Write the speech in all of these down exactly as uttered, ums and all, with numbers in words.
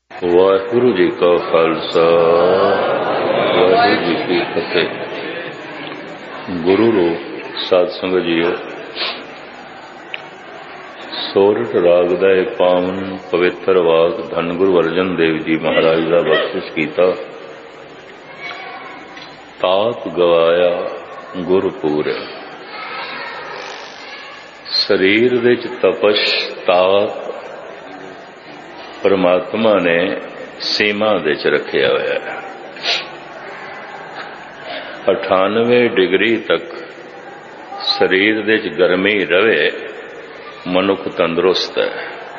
ਵਾਹਿਗੁਰੂ ਜੀ ਕਾ ਖਾਲਸਾ ਵਾਹਿਗੁਰੂ ਜੀ ਕੀ ਫਤਿਹ। ਗੁਰੂ ਰੂਪ ਸਾਧ ਸੰਗਤ ਜੀਓ, ਸੋਰਠ ਰਾਗ ਦਾ ਇਹ ਪਾਵਨ ਪਵਿੱਤਰ ਵਾਕ ਧੰਨ ਗੁਰੂ ਅਰਜਨ ਦੇਵ ਜੀ ਮਹਾਰਾਜ ਦਾ ਬਖਸ਼ਿਸ਼ ਕੀਤਾ। ਤਾਪ ਗਵਾਇਆ ਗੁਰ ਪੂਰਿਆ। ਸਰੀਰ ਵਿੱਚ ਤਪਸ਼ ਤਾਪ ਪਰਮਾਤਮਾ ਨੇ ਸੀਮਾ ਦੇ ਚ ਰੱਖਿਆ ਹੋਇਆ ਹੈ। ਅਠਾਨਵੇਂ ਡਿਗਰੀ ਤੱਕ ਸਰੀਰ ਦੇ ਚ ਗਰਮੀ ਰਵੇ, ਮਨੁੱਖ ਤੰਦਰੁਸਤ ਹੈ,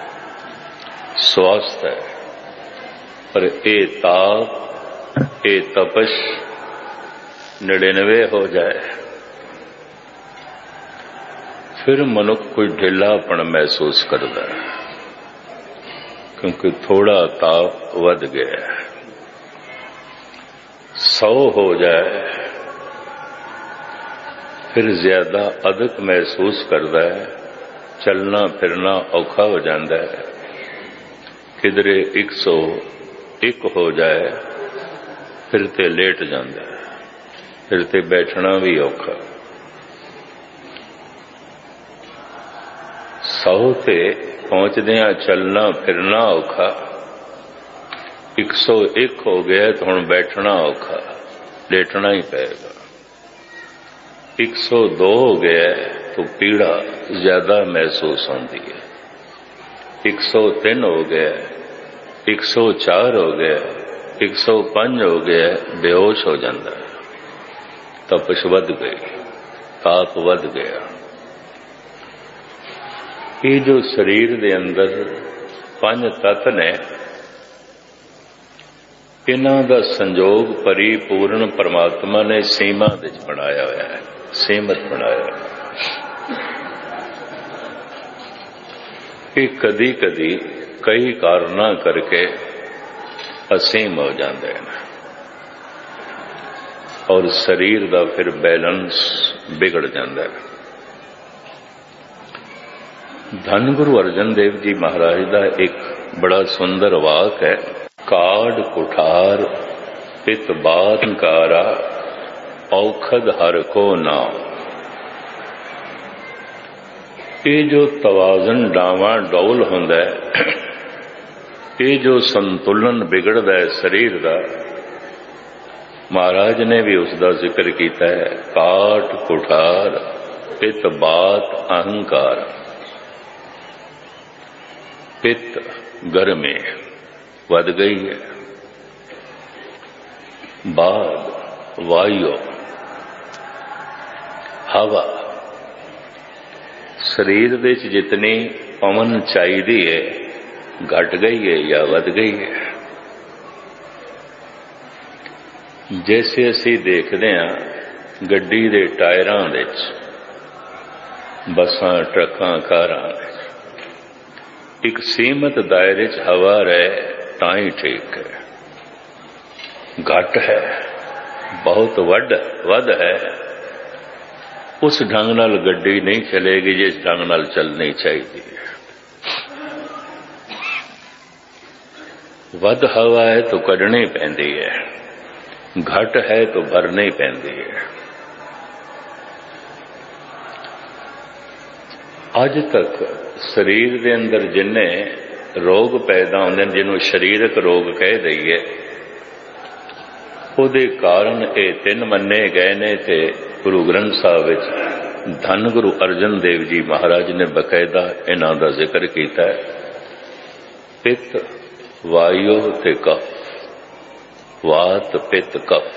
ਸਵਸਥ ਹੈ। ਪਰ ਇਹ ਤਾਪ, ਇਹ ਤਪਸ਼ ਨੜਿਨਵੇਂ ਹੋ ਜਾਏ, ਫਿਰ ਮਨੁੱਖ ਕੋਈ ਢਿੱਲਾਪਣ ਮਹਿਸੂਸ ਕਰਦਾ ਹੈ, ਕਿਉਂਕਿ ਥੋੜਾ ਤਾਪ ਵੱਧ ਗਿਆ। ਸੌ ਹੋ ਜਾਏ, ਫਿਰ ਜ਼ਿਆਦਾ ਅਦਕ ਮਹਿਸੂਸ ਕਰਦਾ ਹੈ, ਚੱਲਣਾ ਫਿਰਨਾ ਔਖਾ ਹੋ ਜਾਂਦਾ ਹੈ। ਕਿਧਰੇ ਇੱਕ ਸੌ ਇੱਕ ਹੋ ਜਾਏ, ਫਿਰ ਤੇ ਲੇਟ ਜਾਂਦਾ ਹੈ, ਫਿਰ ਤੇ ਬੈਠਣਾ ਵੀ ਔਖਾ। ਸੌ ਤੇ ਪਹੁੰਚਦਿਆਂ ਚੱਲਣਾ ਫਿਰਨਾ ਔਖਾ। ਇੱਕ ਸੌ ਇੱਕ ਹੋ ਗਿਆ ਤਾਂ ਹੁਣ ਬੈਠਣਾ ਔਖਾ, ਲੇਟਣਾ ਹੀ ਪਏਗਾ। ਇੱਕ ਸੌ ਦੋ ਹੋ ਗਿਆ ਤਾਂ ਪੀੜਾ ਜ਼ਿਆਦਾ ਮਹਿਸੂਸ ਹੁੰਦੀ ਹੈ। ਇੱਕ ਸੌ ਤਿੰਨ ਹੋ ਗਿਆ, ਇੱਕ ਸੌ ਚਾਰ ਹੋ ਗਿਆ, ਇੱਕ ਸੌ ਪੰਜ ਹੋ ਗਿਆ, ਬੇਹੋਸ਼ ਹੋ ਜਾਂਦਾ ਹੈ। ਤਪਸ਼ ਵੱਧ ਗਈ, ਤਾਪ ਵੱਧ ਗਿਆ। ਇਹ ਜੋ ਸਰੀਰ ਦੇ ਅੰਦਰ ਪੰਜ ਤੱਤ ਨੇ, ਇਹਨਾਂ ਦਾ ਸੰਜੋਗ ਪਰਿਪੂਰਨ ਪਰਮਾਤਮਾ ਨੇ ਸੀਮਾ ਵਿੱਚ ਬਣਾਇਆ ਹੋਇਆ ਹੈ, ਸੀਮਤ ਬਣਾਇਆ ਹੋਇਆ। ਇਹ ਕਦੀ ਕਦੀ ਕਈ ਕਾਰਨਾਂ ਕਰਕੇ ਅਸੀਮ ਹੋ ਜਾਂਦੇ ਨੇ, ਔਰ ਸਰੀਰ ਦਾ ਫਿਰ ਬੈਲੈਂਸ ਵਿਗੜ ਜਾਂਦਾ ਹੈ। ਧੰਨ ਗੁਰੂ ਅਰਜਨ ਦੇਵ ਜੀ ਮਹਾਰਾਜ ਦਾ ਇੱਕ ਬੜਾ ਸੁੰਦਰ ਵਾਕ ਹੈ। ਕਾੜ ਕੁਠਾਰ ਪਿਤ ਬਾਤਕਾਰਾ ਔਖਦ ਹਰ ਕੋ ਨਾਮ। ਇਹ ਜੋ ਤਵਾਜ਼ਨ ਡਾਵਾਂ ਡੌਲ ਹੁੰਦਾ ਹੈ, ਇਹ ਜੋ ਸੰਤੁਲਨ ਵਿਗੜਦਾ ਹੈ ਸਰੀਰ ਦਾ, ਮਹਾਰਾਜ ਨੇ ਵੀ ਉਸ ਦਾ ਜ਼ਿਕਰ ਕੀਤਾ ਹੈ। ਕਾਟ ਕੁਠਾਰ ਪਿਤ ਬਾਤ ਅਹੰਕਾਰ। ਪਿੱਤ ਗਰਮੀ ਵੱਧ ਗਈ ਹੈ, ਬਾਦ ਵਾਯੂ ਹਵਾ। ਸਰੀਰ ਦੇ ਵਿੱਚ ਜਿਤਨੀ ਪਵਨ ਚਾਹੀਦੀ ਹੈ ਘਟ ਗਈ ਹੈ ਜਾਂ ਵੱਧ ਗਈ ਹੈ। ਜੈਸੇ ਅਸੀਂ ਦੇਖਦੇ ਹਾਂ ਗੱਡੀ ਦੇ ਟਾਇਰਾਂ ਵਿੱਚ, ਬੱਸਾਂ ਟਰੱਕਾਂ ਕਾਰਾਂ ਵਿੱਚ, ਇੱਕ ਸੀਮਤ ਦਾਇਰੇ 'ਚ ਹਵਾ ਰਹੇ ਤਾਂ ਹੀ ਠੀਕ ਹੈ। ਘੱਟ ਹੈ, ਬਹੁਤ ਵੱਡ ਵੱਧ ਹੈ, ਉਸ ਢੰਗ ਨਾਲ ਗੱਡੀ ਨਹੀਂ ਚਲੇਗੀ ਜਿਸ ਢੰਗ ਨਾਲ ਚੱਲਣੀ ਚਾਹੀਦੀ ਹੈ। ਵੱਧ ਹਵਾ ਹੈ ਤਾਂ ਕੱਢਣੀ ਪੈਂਦੀ ਹੈ, ਘੱਟ ਹੈ ਤਾਂ ਭਰਨੀ ਪੈਂਦੀ ਹੈ। ਅੱਜ ਤੱਕ ਸਰੀਰ ਦੇ ਅੰਦਰ ਜਿੰਨੇ ਰੋਗ ਪੈਦਾ ਹੁੰਦੇ ਨੇ, ਜਿਹਨੂੰ ਸਰੀਰਕ ਰੋਗ ਕਹਿ ਦਈਏ, ਉਹਦੇ ਕਾਰਨ ਇਹ ਤਿੰਨ ਮੰਨੇ ਗਏ ਨੇ। ਤੇ ਗੁਰੂ ਗ੍ਰੰਥ ਸਾਹਿਬ ਵਿੱਚ ਧੰਨ ਗੁਰੂ ਅਰਜਨ ਦੇਵ ਜੀ ਮਹਾਰਾਜ ਨੇ ਬਕਾਇਦਾ ਇਹਨਾਂ ਦਾ ਜ਼ਿਕਰ ਕੀਤਾ ਹੈ। ਪਿੱਤ ਵਾਯੂ ਤੇ ਕਫ, ਵਾਤ ਪਿੱਤ ਕਫ।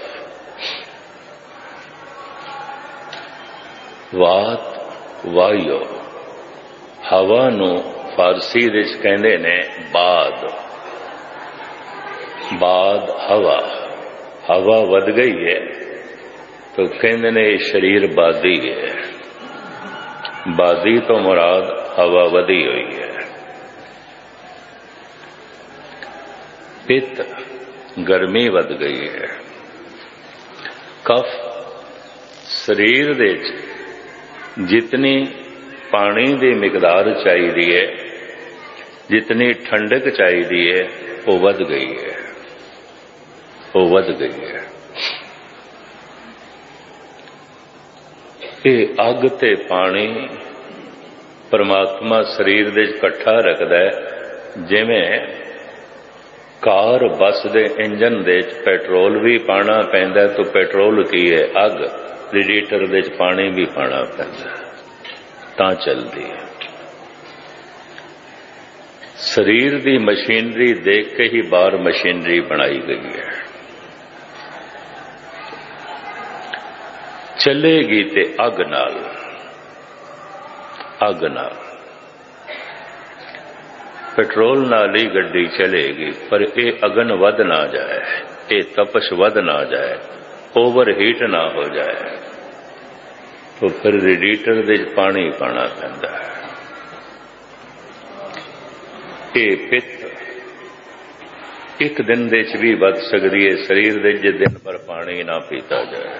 ਵਾਤ ਵਾਯੂ, ਹਵਾ ਨੂੰ ਫਾਰਸੀ ਵਿੱਚ ਕਹਿੰਦੇ ਨੇ ਬਾਦ। ਬਾਦ ਹਵਾ, ਹਵਾ ਵੱਧ ਗਈ ਹੈ ਤਾਂ ਕਹਿੰਦੇ ਨੇ ਇਹ ਸਰੀਰ ਬਾਦੀ ਹੈ। ਬਾਦੀ ਤੋਂ ਮੁਰਾਦ ਹਵਾ ਵਧੀ ਹੋਈ ਹੈ। ਪਿੱਤ ਗਰਮੀ ਵੱਧ ਗਈ ਹੈ। ਕਫ, ਸਰੀਰ ਦੇ ਵਿੱਚ ਜਿਤਨੀ ਪਾਣੀ ਦੀ ਮਿਕਦਾਰ ਚਾਹੀਦੀ ਹੈ, ਜਿਤਨੀ ਠੰਡਕ ਚਾਹੀਦੀ ਹੈ, ਉਹ ਵੱਧ ਗਈ ਹੈ, ਉਹ ਵੱਧ ਗਈ ਹੈ। ਇਹ ਅੱਗ ਤੇ ਪਾਣੀ ਪਰਮਾਤਮਾ ਸਰੀਰ ਦੇ ਇਕੱਠਾ ਰੱਖਦਾ ਹੈ। ਜਿਵੇਂ ਕਾਰ ਬੱਸ ਦੇ ਇੰਜਨ ਦੇ ਵਿੱਚ ਪੈਟਰੋਲ ਵੀ ਪਾਣਾ ਪੈਂਦਾ, ਤਾਂ ਪੈਟਰੋਲ ਕੀ ਹੈ? ਅੱਗ। ਰੇਡੀਏਟਰ ਦੇ ਵਿੱਚ ਪਾਣੀ ਵੀ ਪਾਣਾ ਪੈਂਦਾ ਤਾਂ ਚੱਲਦੀ ਹੈ। ਸਰੀਰ ਦੀ ਮਸ਼ੀਨਰੀ ਦੇਖ ਕੇ ਹੀ ਬਾਹਰ ਮਸ਼ੀਨਰੀ ਬਣਾਈ ਗਈ ਹੈ। ਚੱਲੇਗੀ ਤੇ ਅੱਗ ਨਾਲ, ਅੱਗ ਨਾਲ। ਪੈਟਰੋਲ ਨਾਲ ਹੀ ਗੱਡੀ ਚਲੇਗੀ, ਪਰ ਇਹ ਅਗਨ ਵੱਧ ਨਾ ਜਾਏ, ਇਹ ਤਪਸ਼ ਵੱਧ ਨਾ ਜਾਏ, ਓਵਰ ਹੀਟ ਨਾ ਹੋ ਜਾਏ, तो फिर रेडिएटर ਦੇ ਪਾਣੀ ਪਾਣਾ ਪੈਂਦਾ ਹੈ। ਇਹ ਪਿੱਤ ਇੱਕ ਦਿਨ ਦੇ ਚ ਵੀ ਵੱਧ ਸਕਦੀ ਹੈ ਸਰੀਰ ਦੇ, ਜੇ ਦਿਨ ਭਰ ਪਾਣੀ ਨਾ ਪੀਤਾ ਜਾਏ।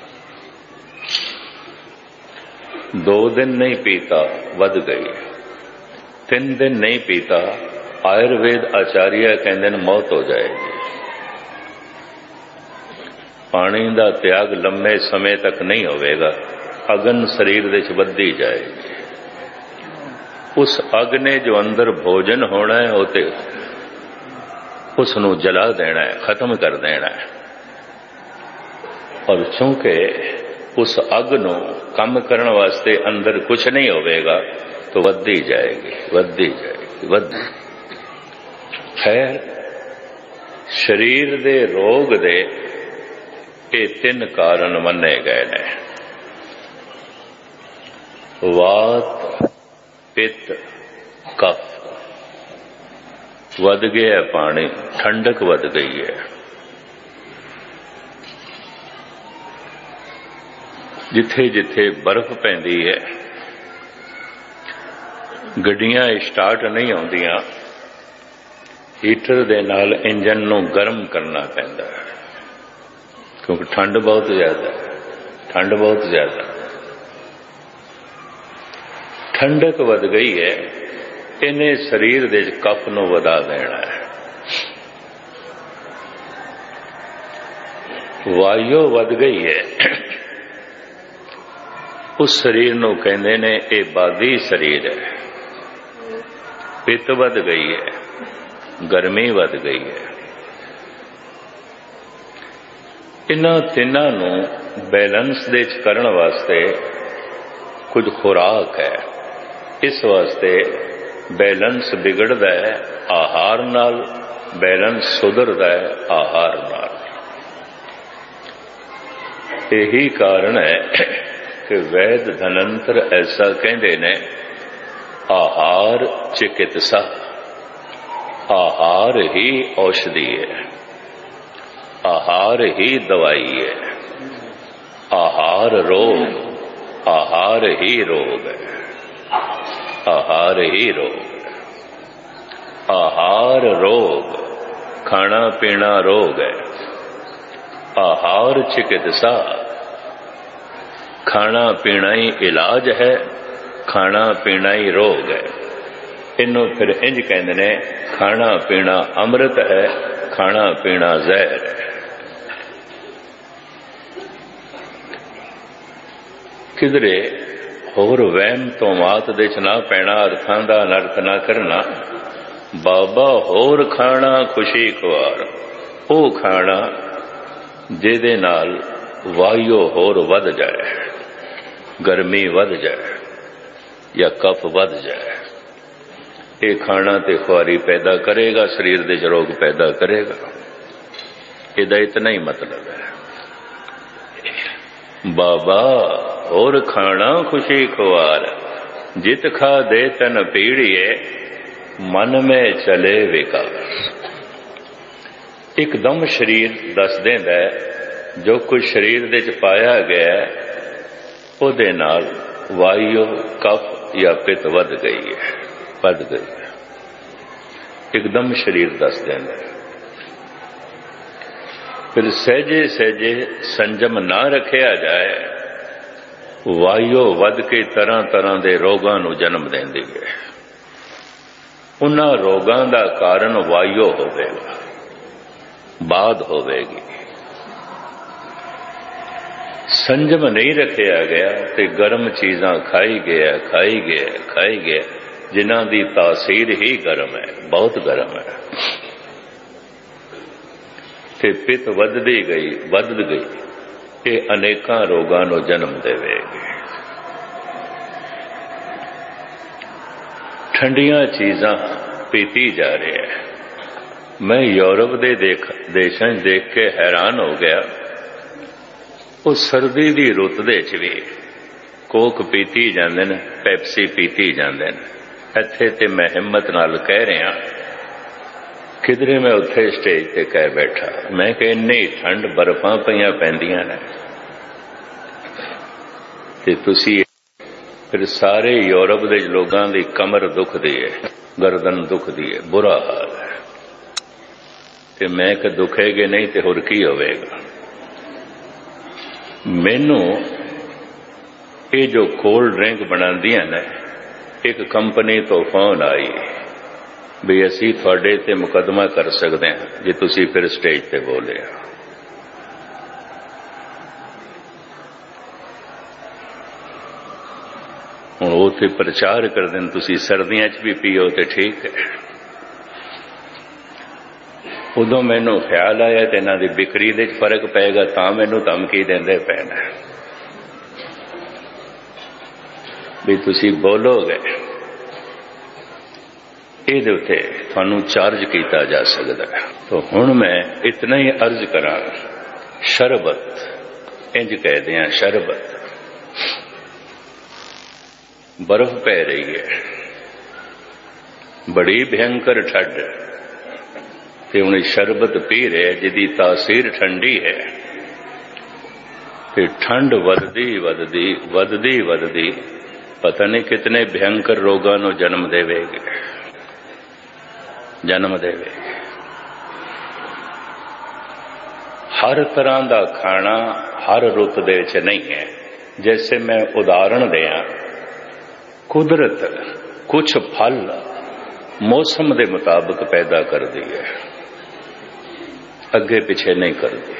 दो दिन नहीं पीता वध गई, तीन दिन नहीं पीता आयुर्वेद आचार्य कहते हैं मौत हो जाएगी। पानी का त्याग लंबे समय तक नहीं होगा, अगन शरीर दे च वधदी जाएगी। उस अग ने जो अंदर भोजन होना है वो ते उसनू जला देना है, खत्म कर देना है। और चूंकि उस अग नू कम करने वास्ते अंदर कुछ नहीं होगा, तो वधदी जाएगी, वधदी जाएगी, वध। खैर शरीर दे रोग दे ये तीन कारण मन्ने गए ने, वात पित्त कफ। वध गया पानी, ठंडक वध गई है। जिथे जिथे बर्फ पैंदी है, गड्डियां स्टार्ट नहीं होंदियां, हीटर दे नाल इंजन नू गर्म करना पैंदा है, क्योंकि ठंड बहुत ज्यादा है, ठंड बहुत ज्यादा। ठंडक वध गई है, इन्हें शरीर दे कफ नू वधा देना है। वायु वध गई है, उस शरीर नू कहंदे ने ये बादी शरीर है। पित्त वध गई है, गर्मी वध गई है। इन्हां तिन्हां नू बैलेंस दे च करन वास्ते कुछ खुराक है। इस वास्ते बैलेंस बिगड़दा है आहार नाल, बैलेंस सुधरदा है आहार नाल। यही कारण है कि वैद धनंतर ऐसा कहते ने, आहार चिकित्सा, आहार ही औषधि है, आहार ही दवाई है, आहार रोग, आहार ही रोग है, आहार ही रोग है। आहार रोग, खाना पीना रोग है। आहार चिकित्सा, खाना पीना ही इलाज है, खाना पीना ही रोग है। इनू फिर इंज कहते ने, खाना पीना अमृत है, खाना पीना जहर है। किधरे होर वहम तो मात दे च ना पैना, अर्थां दा अनर्थ ना करना। बाबा होर खाना खुशी खुआर, ओ खाना जिहदे नाल वायु होर वध जाए, गर्मी वध जाए या कफ वध जाए। ये खाना ते खुआरी पैदा करेगा, शरीर दे रोग पैदा करेगा। इहदा इतना ही मतलब है। बाबा और खाना खुशी खुआर, जित खा दे तन पीड़िए, मन में चले विकास। एकदम शरीर दस देंदा है, जो कुछ शरीर दे च पाया गया उहदे नाल वायु कफ या पित्त वध गई है, वध गई है। एकदम शरीर दस देंदा है। फिर सहजे सहजे संजम ना रखिया जाए, वायु वध के तरह तरह के रोगां नूं जन्म देंदी है। उन्हां रोगां दा कारण वायु होवेगा, बाध होवेगी। संजम नहीं रखिया गया तो गर्म चीज़ां खाई गया खाई गया खाई गया, जिन्हां दी तासीर ही गर्म है, बहुत गर्म है। ते पित वधदी गई वध गई, ये अनेकां रोगां नूं जन्म देवेगी। ठंडियां चीज़ां पीती जा रही है। मैं यूरोप दे देख देशां देख के हैरान हो गया। वो सर्दी दी रुत दे च भी कोक पीती जांदे ने, पैप्सी पीती जांदे ने। इत्थे ते मैं हिम्मत नाल कह रहा, किधरे मैं उत्थे स्टेज ते कह बैठा, मैं कि इन्नी ठंड बर्फां पईयां पैंदियां ने ते तुसी फिर सारे यूरोप दे लोगां दी कमर दुखदी है, गर्दन दुखदी है, बुरा हाल है। ते मैं कि दुखेगे नहीं तो होर की होवेगा। मैनू ये जो कोल्ड ड्रिंक बनांदियां ने, एक कंपनी तो फोन आई भी असी थोड़े ते मुकदमा कर सकते हैं जे तुसी फिर स्टेज ते बोले। हुण उत्थे प्रचार कर दें तुसी सर्दियां च भी पीओ तो ठीक है। उदों मैनू ख्याल आया कि इन्हां दी बिक्री दे फर्क पेगा, तां मैनू धमकी देंदे पैण भी तुसी बोलोगे इहदे उत्ते तुहानू चार्ज किया जा सकता है। तो हुण मैं इतना ही अर्ज करा, शरबत इंज कह दियां, शरबत बर्फ पै रही है, बड़ी भयंकर ठंड, ते हुण शरबत पी रहे जिहदी तासीर ठंडी है, ते ठंड वधदी वधदी वधदी वधदी पता नहीं कितने भयंकर रोगां नूं जन्म देवेगी, जन्म देवेगी। हर तरह का खाना हर रुत दे च नहीं है। जैसे मैं उदाहरण दिया, कुदरत कुछ फल मौसम के मुताबिक पैदा करती है, अगे पिछे नहीं करती।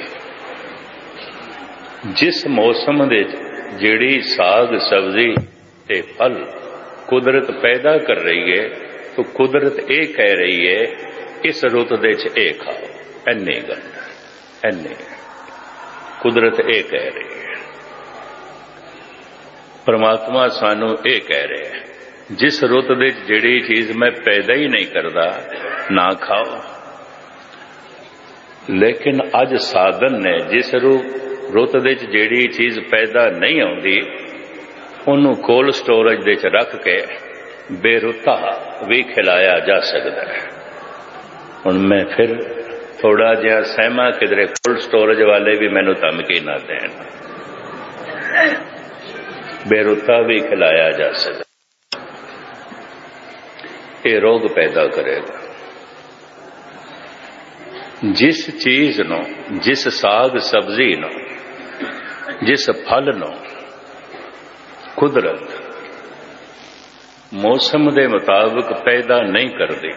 जिस मौसम दे जिहड़ी साग सब्जी ते फल कुदरत पैदा कर रही है, तो कुदरत ये कह रही है इस रुत दे च ए खाओ, इन्नी गल इन्नी कुदरत ये कह रही है। परमात्मा सानू ये कह रहे हैं, जिस रुत दे जिहड़ी चीज मैं पैदा ही नहीं करता ना खाओ। लेकिन अज साधन ने जिस रुत दे जिहड़ी चीज पैदा नहीं आउंदी, उन्होंने कोल्ड स्टोरेज दे च रख के बेरुता भी खिलाया जा सकता है। हुण मैं फिर थोड़ा जिहा सहमा, किधरे कोल्ड स्टोरेज वाले भी मैनू धमकी ना देण, बेरुता भी खिलाया जा सकता, ये रोग पैदा करेगा। जिस चीज नो, जिस साग सब्जी नो, जिस फल नो कुदरत मौसम के मुताबिक पैदा नहीं करती,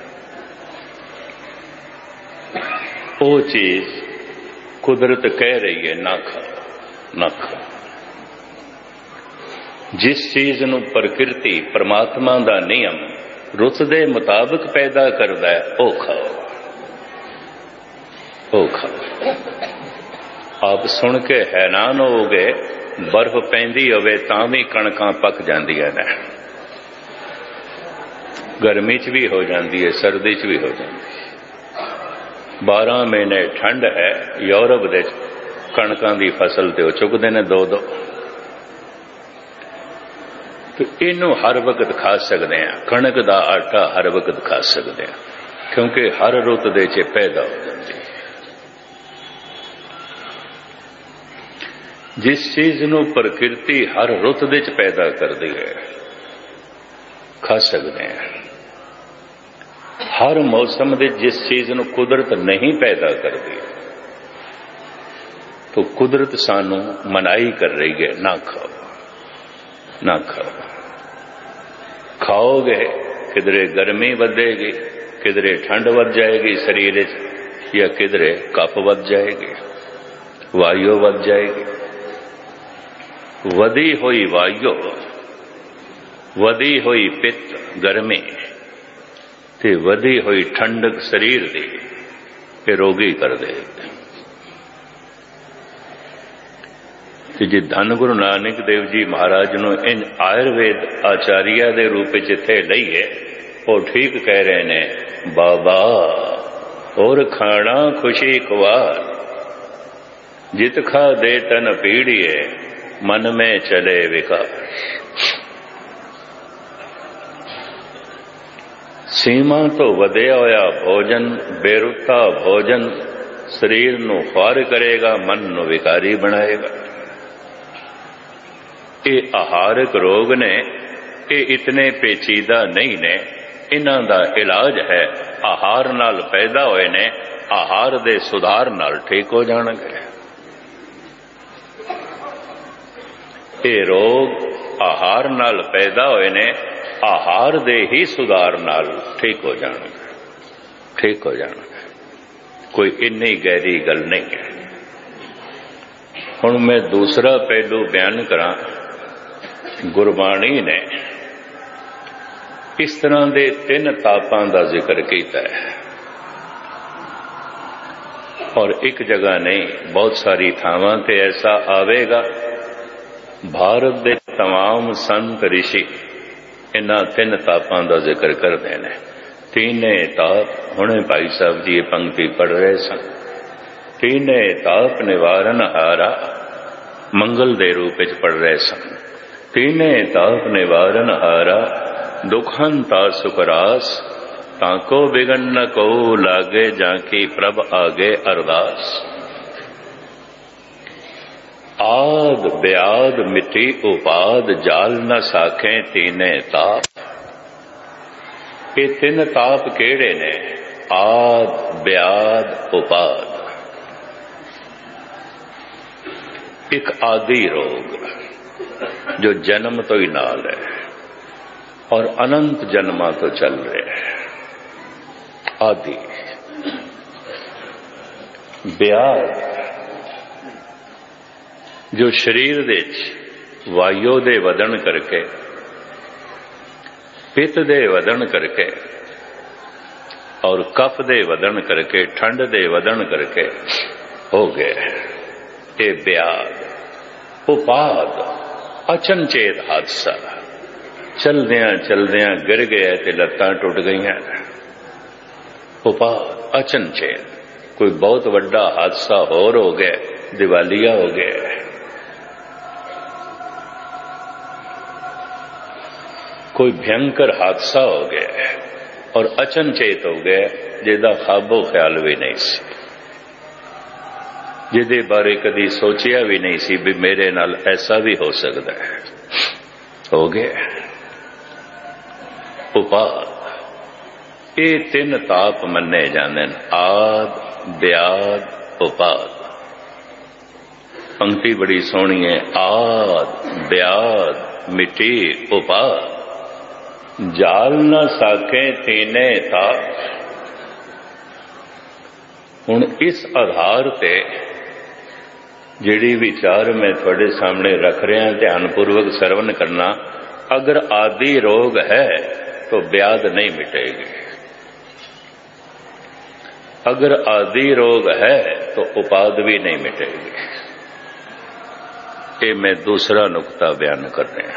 वो चीज कुदरत कह रही है ना खाओ ना खाओ। जिस चीज नूं प्रकृति परमात्मा का नियम रुत के मुताबिक पैदा करता है, वो खाओ वो खाओ। आप सुन के हैरान हो गए, बर्फ पैंदी होवे तां भी कणकां पक जांदियां ने, गर्मी च भी हो जाती है, सर्दी च भी हो जाती है। बारह महीने ठंड है, यूरोप दे कणकां दी फसल ते चुकदे ने दो दो। तो इनू हर वक्त खा सकते हैं, कणक का आटा हर वक्त खा सकते हैं, क्योंकि हर रुत दे च पैदा हो जाती है। जिस चीज नू प्रकृति हर रुत दे च पैदा करती है, खा सकते हैं। हर मौसम दे जिस चीज नू कुदरत नहीं पैदा करती, तो कुदरत सानू मनाही कर रही है, ना खाओ ना खाओ। खाओगे किधरे गर्मी वधेगी, किधरे ठंड वध जाएगी शरीर या किधरे कप वध जाएगी, वायु वध जाएगी। वधी हुई वायु, वधी हुई पित्त गर्मी ते वधी हुई ठंडक शरीर दी के रोगी कर दे। कि जे धन गुरु नानक देव जी महाराज नूं इन आयुर्वेद आचार्य दे रूप विच इत्थे लईए, वो ठीक कह रहे ने बाबा। और खाना खुशी कुवार, जित खा दे तन पीड़िए, मन में चले विकार। सीमा तो वधिया होया भोजन, बेरुता भोजन शरीर नूं ख्वार करेगा, मन नूं विकारी बनाएगा। ये आहारक रोग ने, ये इतने पेचीदा नहीं ने, इन्हां दा इलाज है आहार नाल पैदा होए ने, आहार दे सुधार नाल ठीक हो जाणगे। ये रोग आहार नाल पैदा होए ने, आहार दे ही सुधार नाल ठीक हो जाणगे, ठीक हो जाणगे। कोई इन्नी गहरी गल नहीं है। हुण मैं दूसरा पहलू बयान करां। गुरबाणी ने इस तरह के तीन तापां का जिक्र किया है, और एक जगह नहीं बहुत सारी थावां ते ऐसा आवेगा। भारत के तमाम संत ऋषि इन्हां तीन तापां का जिक्र करते हैं। तीने ताप, हुणे भाई साहब जी ये पंक्ति पढ़ रहे सन। तीने ताप निवारण हारा, मंगल दे रूप में पढ़ रहे सन। तीने ताप निवारण हारा, दुखंता सुखरास, ताको बिगन न को लागे, जाकी प्रभ आगे अरदास। आद ब्याद मिट्टी उपाद, जाल न साखें तीने ताप। ये तीन ताप केड़े ने? आद ब्याद उपाद। एक आदि रोग जो जन्म तो ही नाल है और अनंत जन्मां तो चल रहे हैं। आदि ब्याद जो शरीर दे वायु दे वधन करके, पित्त दे वधन करके और कफ दे वधन करके, ठंड दे वधन करके हो गए। ये ब्याद। उपाद अचनचेत हादसा, चलदियां चलदियां गिर गया ते लत्तां टुट गई। उपाद अचनचेत, कोई बहुत वड्डा हादसा होर हो गया, दिवालिया हो गया। कोई भयंकर हादसा हो गया और अचनचेत हो गया, जिहदा ख्वाबो ख्याल भी नहीं सी, जिहदे बारे कदी सोचिया भी नहीं सी भी मेरे नाल ऐसा भी हो सकता है, हो गया। उपाद। ये तीन ताप मन्ने जाते हैं, आद ब्याद उपाद। पंक्ति बड़ी सोहनी है, आद ब्याद मिट्टी उपाद, जाल न साके तीने ताप। हुण इस आधार ते जिहड़ी विचार मैं थोड़े सामने रख रहा, ध्यानपूर्वक श्रवण करना। अगर आदि रोग है तो ब्याद नहीं मिटेगी, अगर आदि रोग है तो उपाद भी नहीं मिटेगी। ये मैं दूसरा नुक्ता बयान कर रहा।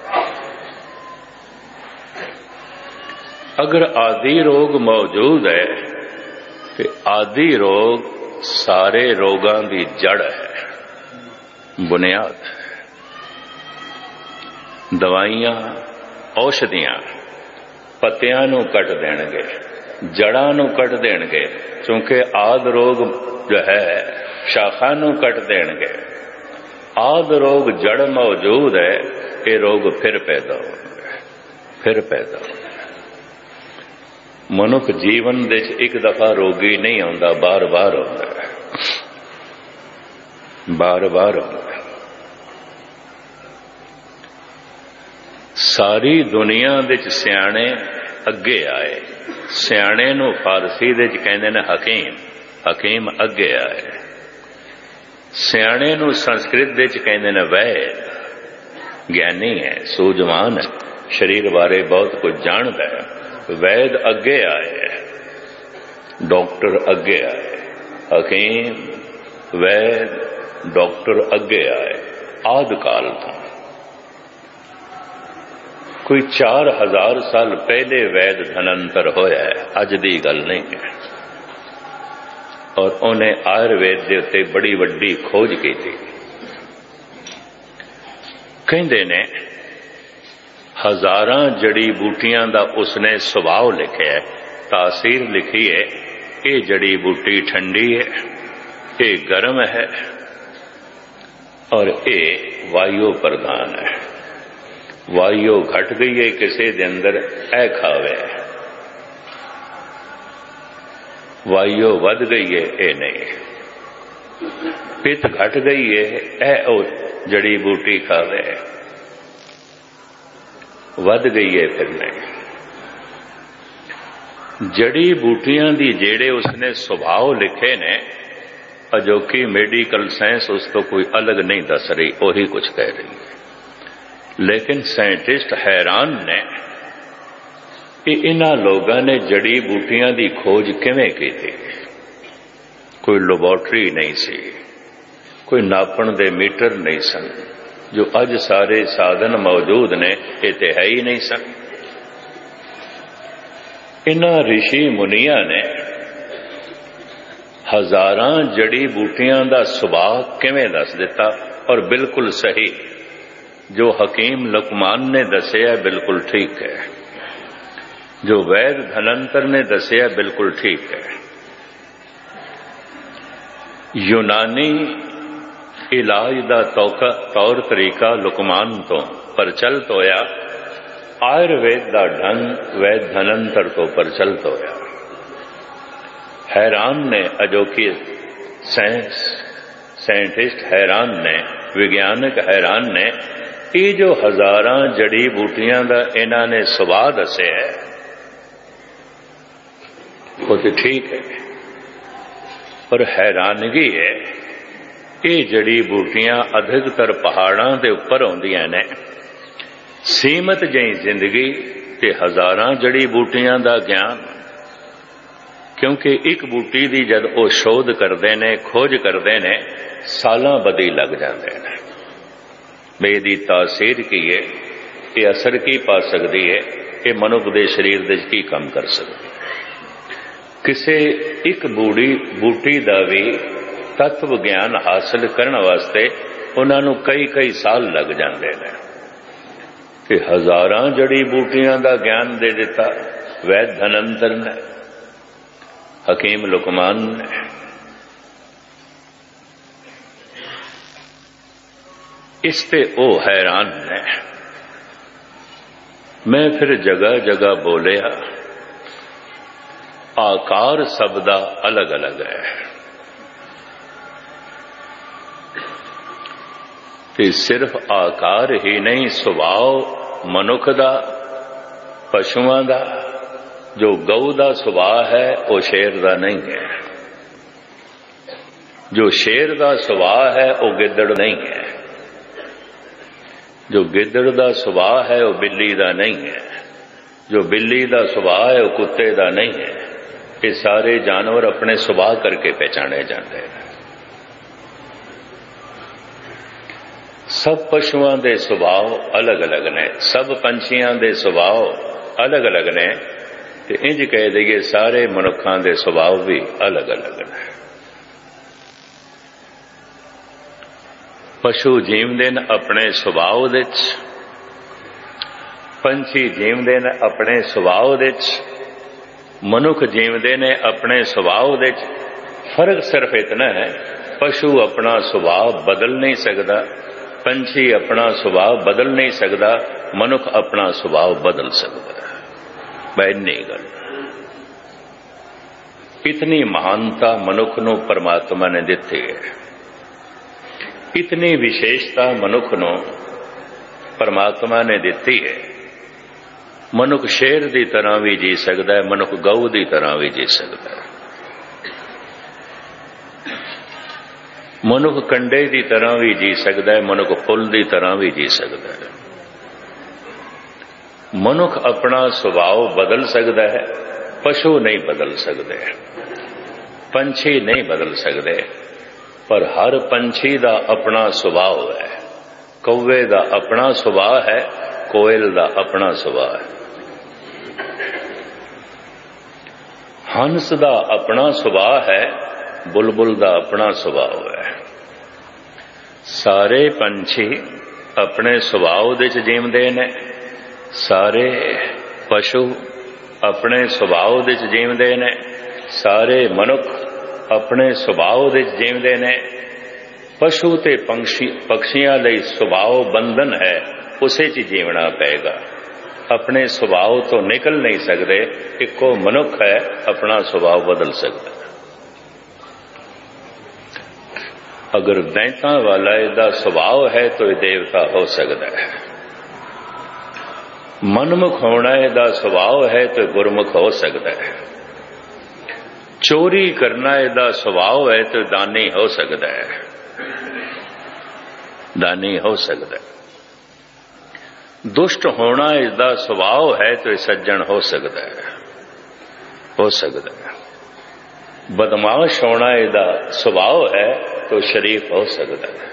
अगर आदि रोग मौजूद है तो आदि रोग सारे रोगां की जड़ है, बुनियाद। दवाइयां औषधियां पत्तियां नूं कट देणगे, जड़ां नूं कट देणगे, क्योंकि आद रोग जो है शाखा नूं कट देणगे। आद रोग जड़ मौजूद है, ये रोग फिर पैदा होणगे, फिर पैदा होणगे। मनुख जीवन दे एक दफा रोगी नहीं आंदा, बार बार आंदा है, बार बार आंदा। सारी दुनिया दे सियाणे अगे आए। सियाणे नूं फारसी दे च कहंदे ने हकीम, हकीम अगे आए। सियाणे नूं संस्कृत दे च कहंदे ने वैद, ज्ञानी है, सूझवान है, शरीर बारे बहुत कुछ जानता है। वैद अगे आए, डॉक्टर अगे आए, हकीम वैद डॉक्टर अगे आए। आदि काल तो कोई चार हजार साल पहले वैद धनंतर होया है, अज दी गल नहीं है। और उन्हें आयुर्वेद के उत्ते बड़ी वड्डी खोज की थी। कहंदे ने हजारां जड़ी बूटियां दा उसने सुभाव लिखा है, तासीर लिखी है। ये जड़ी बूटी ठंडी है, ये गर्म है और ये वायु प्रधान है। वायु घट गई है किसी दे अंदर, ऐ खावे। वायु वध गई है, ये नहीं। पित्त घट गई है, ऐ ओ जड़ी बूटी खावे। वध गई है फिर नहीं। जड़ी बूटियां दी जेड़े उसने सुभाव लिखे ने, अजोकी मेडिकल साइंस उस तो कोई अलग नहीं दस रही, वही कुछ कह रही है। लेकिन साइंटिस्ट हैरान ने कि इन्हां लोगों ने जड़ी बूटियां दी खोज किवें की थी। कोई लैबोरेटरी नहीं सी, कोई नापण दे मीटर नहीं सन। जो अज सारे साधन मौजूद ने, ये तो है ही नहीं सन। इन्हां ऋषि मुनिया ने हजारां जड़ी बूटियां दा सुभाव किवें दस दिता, और बिल्कुल सही। जो हकीम लुकमान ने दसिया बिल्कुल ठीक है, जो वैद धनंतर ने दसिया बिल्कुल ठीक है। यूनानी इलाज दा तौर तरीका लुकमान तो प्रचलित होया, आयुर्वेद दा ढंग वैद धनंतर तो प्रचलित होया। हैरान ने अजोकी साइंस साइंटिस्ट हैरान ने, विज्ञानक हैरान ने, ये जो हजारां जड़ी बूटियां दा इन्हां ने सुभाव दसे है, वो तो ठीक है। पर हैरानगी है, ये जड़ी बूटियां अधिकतर पहाड़ां दे उपर होंदियां ने। सीमित जही जिंदगी ते हजारां जड़ी बूटियां दा ज्ञान। क्योंकि एक बूटी दी जद वो शोध करते ने, खोज करते ने, सालां बदी लग जाते हैं। बे दी तासीर की है, ये असर की पा सकती है, ये मनुख दे शरीर दे की काम कर सकती है। किसे एक बूढ़ी बूटी दा भी तत्व ज्ञान हासिल करने वास्ते उन्होंने कई कई साल लग जाते हैं। कि हजारां जड़ी बूटियां दा ज्ञान दे दिता वैद धनंतर ने, हकीम लुकमान ने। इस पे ओ हैरान ने। मैं फिर जगह जगह बोलिया, आकार सबदा अलग अलग है। ते सिर्फ आकार ही नहीं, सुभाव मनुख दा, पशुआं दा, जो गऊ दा सुभाव है वो शेर दा नहीं है। जो शेर दा सुभाव है वो गिद्दड़ नहीं है। जो गिद्दड़ दा सुभाव है वो बिल्ली दा नहीं है। जो बिल्ली दा सुभाव है वो कुत्ते दा नहीं है। ये सारे जानवर अपने सुभाव करके पहचाने जाते हैं। सब पशुओं के सुभाव अलग अलग ने, सब पंछियों के सुभाव अलग अलग ने, ते इंज कह दईए सारे मनुखों के सुभाव भी अलग अलग ने। पशु जीवते ने अपने सुभाव दे, पंछी जीवते ने अपने सुभाव दे, मनुख जीवते ने अपने सुभाव दे। फर्क सिर्फ इतना है, पशु अपना सुभाव बदल नहीं सकता, पंछी अपना स्वभाव बदल नहीं सकता, मनुख अपना स्वभाव बदल सकता है। बैनी गल इतनी महानता मनुख को परमात्मा ने दी है, इतनी विशेषता मनुख को परमात्मा ने दी है। ਮਨੁੱਖ ਸ਼ੇਰ ਦੀ ਤਰ੍ਹਾਂ ਵੀ ਜੀ ਸਕਦਾ ਹੈ, ਮਨੁੱਖ ਗਊ ਦੀ ਤਰ੍ਹਾਂ ਵੀ ਜੀ ਸਕਦਾ ਹੈ। ਮਨੁੱਖ ਕੰਡੇ ਦੀ ਤਰ੍ਹਾਂ ਵੀ ਜੀ ਸਕਦਾ ਹੈ, ਮਨੁੱਖ ਫੁੱਲ ਦੀ ਤਰ੍ਹਾਂ ਵੀ ਜੀ ਸਕਦਾ ਹੈ। ਮਨੁੱਖ ਆਪਣਾ ਸੁਭਾਅ ਬਦਲ ਸਕਦਾ ਹੈ, ਪਸ਼ੂ ਨਹੀਂ ਬਦਲ ਸਕਦੇ, ਪੰਛੀ ਨਹੀਂ ਬਦਲ ਸਕਦੇ। ਪਰ ਹਰ ਪੰਛੀ ਦਾ ਆਪਣਾ ਸੁਭਾਅ ਹੈ। ਕੌਵੇ ਦਾ ਆਪਣਾ ਸੁਭਾਅ ਹੈ, ਕੋਇਲ ਦਾ ਆਪਣਾ ਸੁਭਾਅ ਹੈ, ਹੰਸ ਦਾ ਆਪਣਾ ਸੁਭਾਅ ਹੈ, ਬੁਲਬੁਲ ਦਾ ਆਪਣਾ ਸੁਭਾਅ ਹੈ। ਸਾਰੇ ਪੰਛੀ ਆਪਣੇ ਸੁਭਾਅ ਦੇ ਵਿੱਚ ਜੀਵਦੇ ਨੇ, ਸਾਰੇ ਪਸ਼ੂ ਆਪਣੇ ਸੁਭਾਅ ਦੇ ਵਿੱਚ ਜੀਵਦੇ ਨੇ, ਸਾਰੇ ਮਨੁੱਖ ਆਪਣੇ ਸੁਭਾਅ ਦੇ ਵਿੱਚ ਜੀਵਦੇ ਨੇ। ਪਸ਼ੂ ਤੇ ਪੰਛੀ ਪਕਸ਼ੀਆਂ ਲਈ ਸੁਭਾਅ ਬੰਧਨ ਹੈ, ਉਸੇ 'ਚ ਜੀਵਣਾ ਪਏਗਾ, ਆਪਣੇ ਸੁਭਾਅ ਤੋਂ ਨਿਕਲ ਨਹੀਂ ਸਕਦੇ। ਇੱਕੋ ਮਨੁੱਖ ਹੈ, ਆਪਣਾ ਸੁਭਾਅ ਬਦਲ ਸਕਦਾ। ਅਗਰ ਦੈਂਤਾਂ ਵਾਲਾ ਇਹਦਾ ਸੁਭਾਅ ਹੈ ਤਾਂ ਇਹ ਦੇਵਤਾ ਹੋ ਸਕਦਾ ਹੈ। ਮਨਮੁਖ ਹੋਣਾ ਇਹਦਾ ਸੁਭਾਅ ਹੈ ਤਾਂ ਗੁਰਮੁਖ ਹੋ ਸਕਦਾ ਹੈ। ਚੋਰੀ ਕਰਨਾ ਇਹਦਾ ਸੁਭਾਅ ਹੈ ਤਾਂ ਦਾਨੀ ਹੋ ਸਕਦਾ ਹੈ, ਦਾਨੀ ਹੋ ਸਕਦਾ ਹੈ। ਦੁਸ਼ਟ ਹੋਣਾ ਇਸਦਾ ਸੁਭਾਅ ਹੈ ਤਾਂ ਸੱਜਣ ਹੋ ਸਕਦਾ ਹੈ, ਹੋ ਸਕਦਾ ਹੈ। ਬਦਮਾਸ਼ ਹੋਣਾ ਇਹਦਾ ਸੁਭਾਅ ਹੈ ਤਾਂ ਸ਼ਰੀਫ ਹੋ ਸਕਦਾ ਹੈ।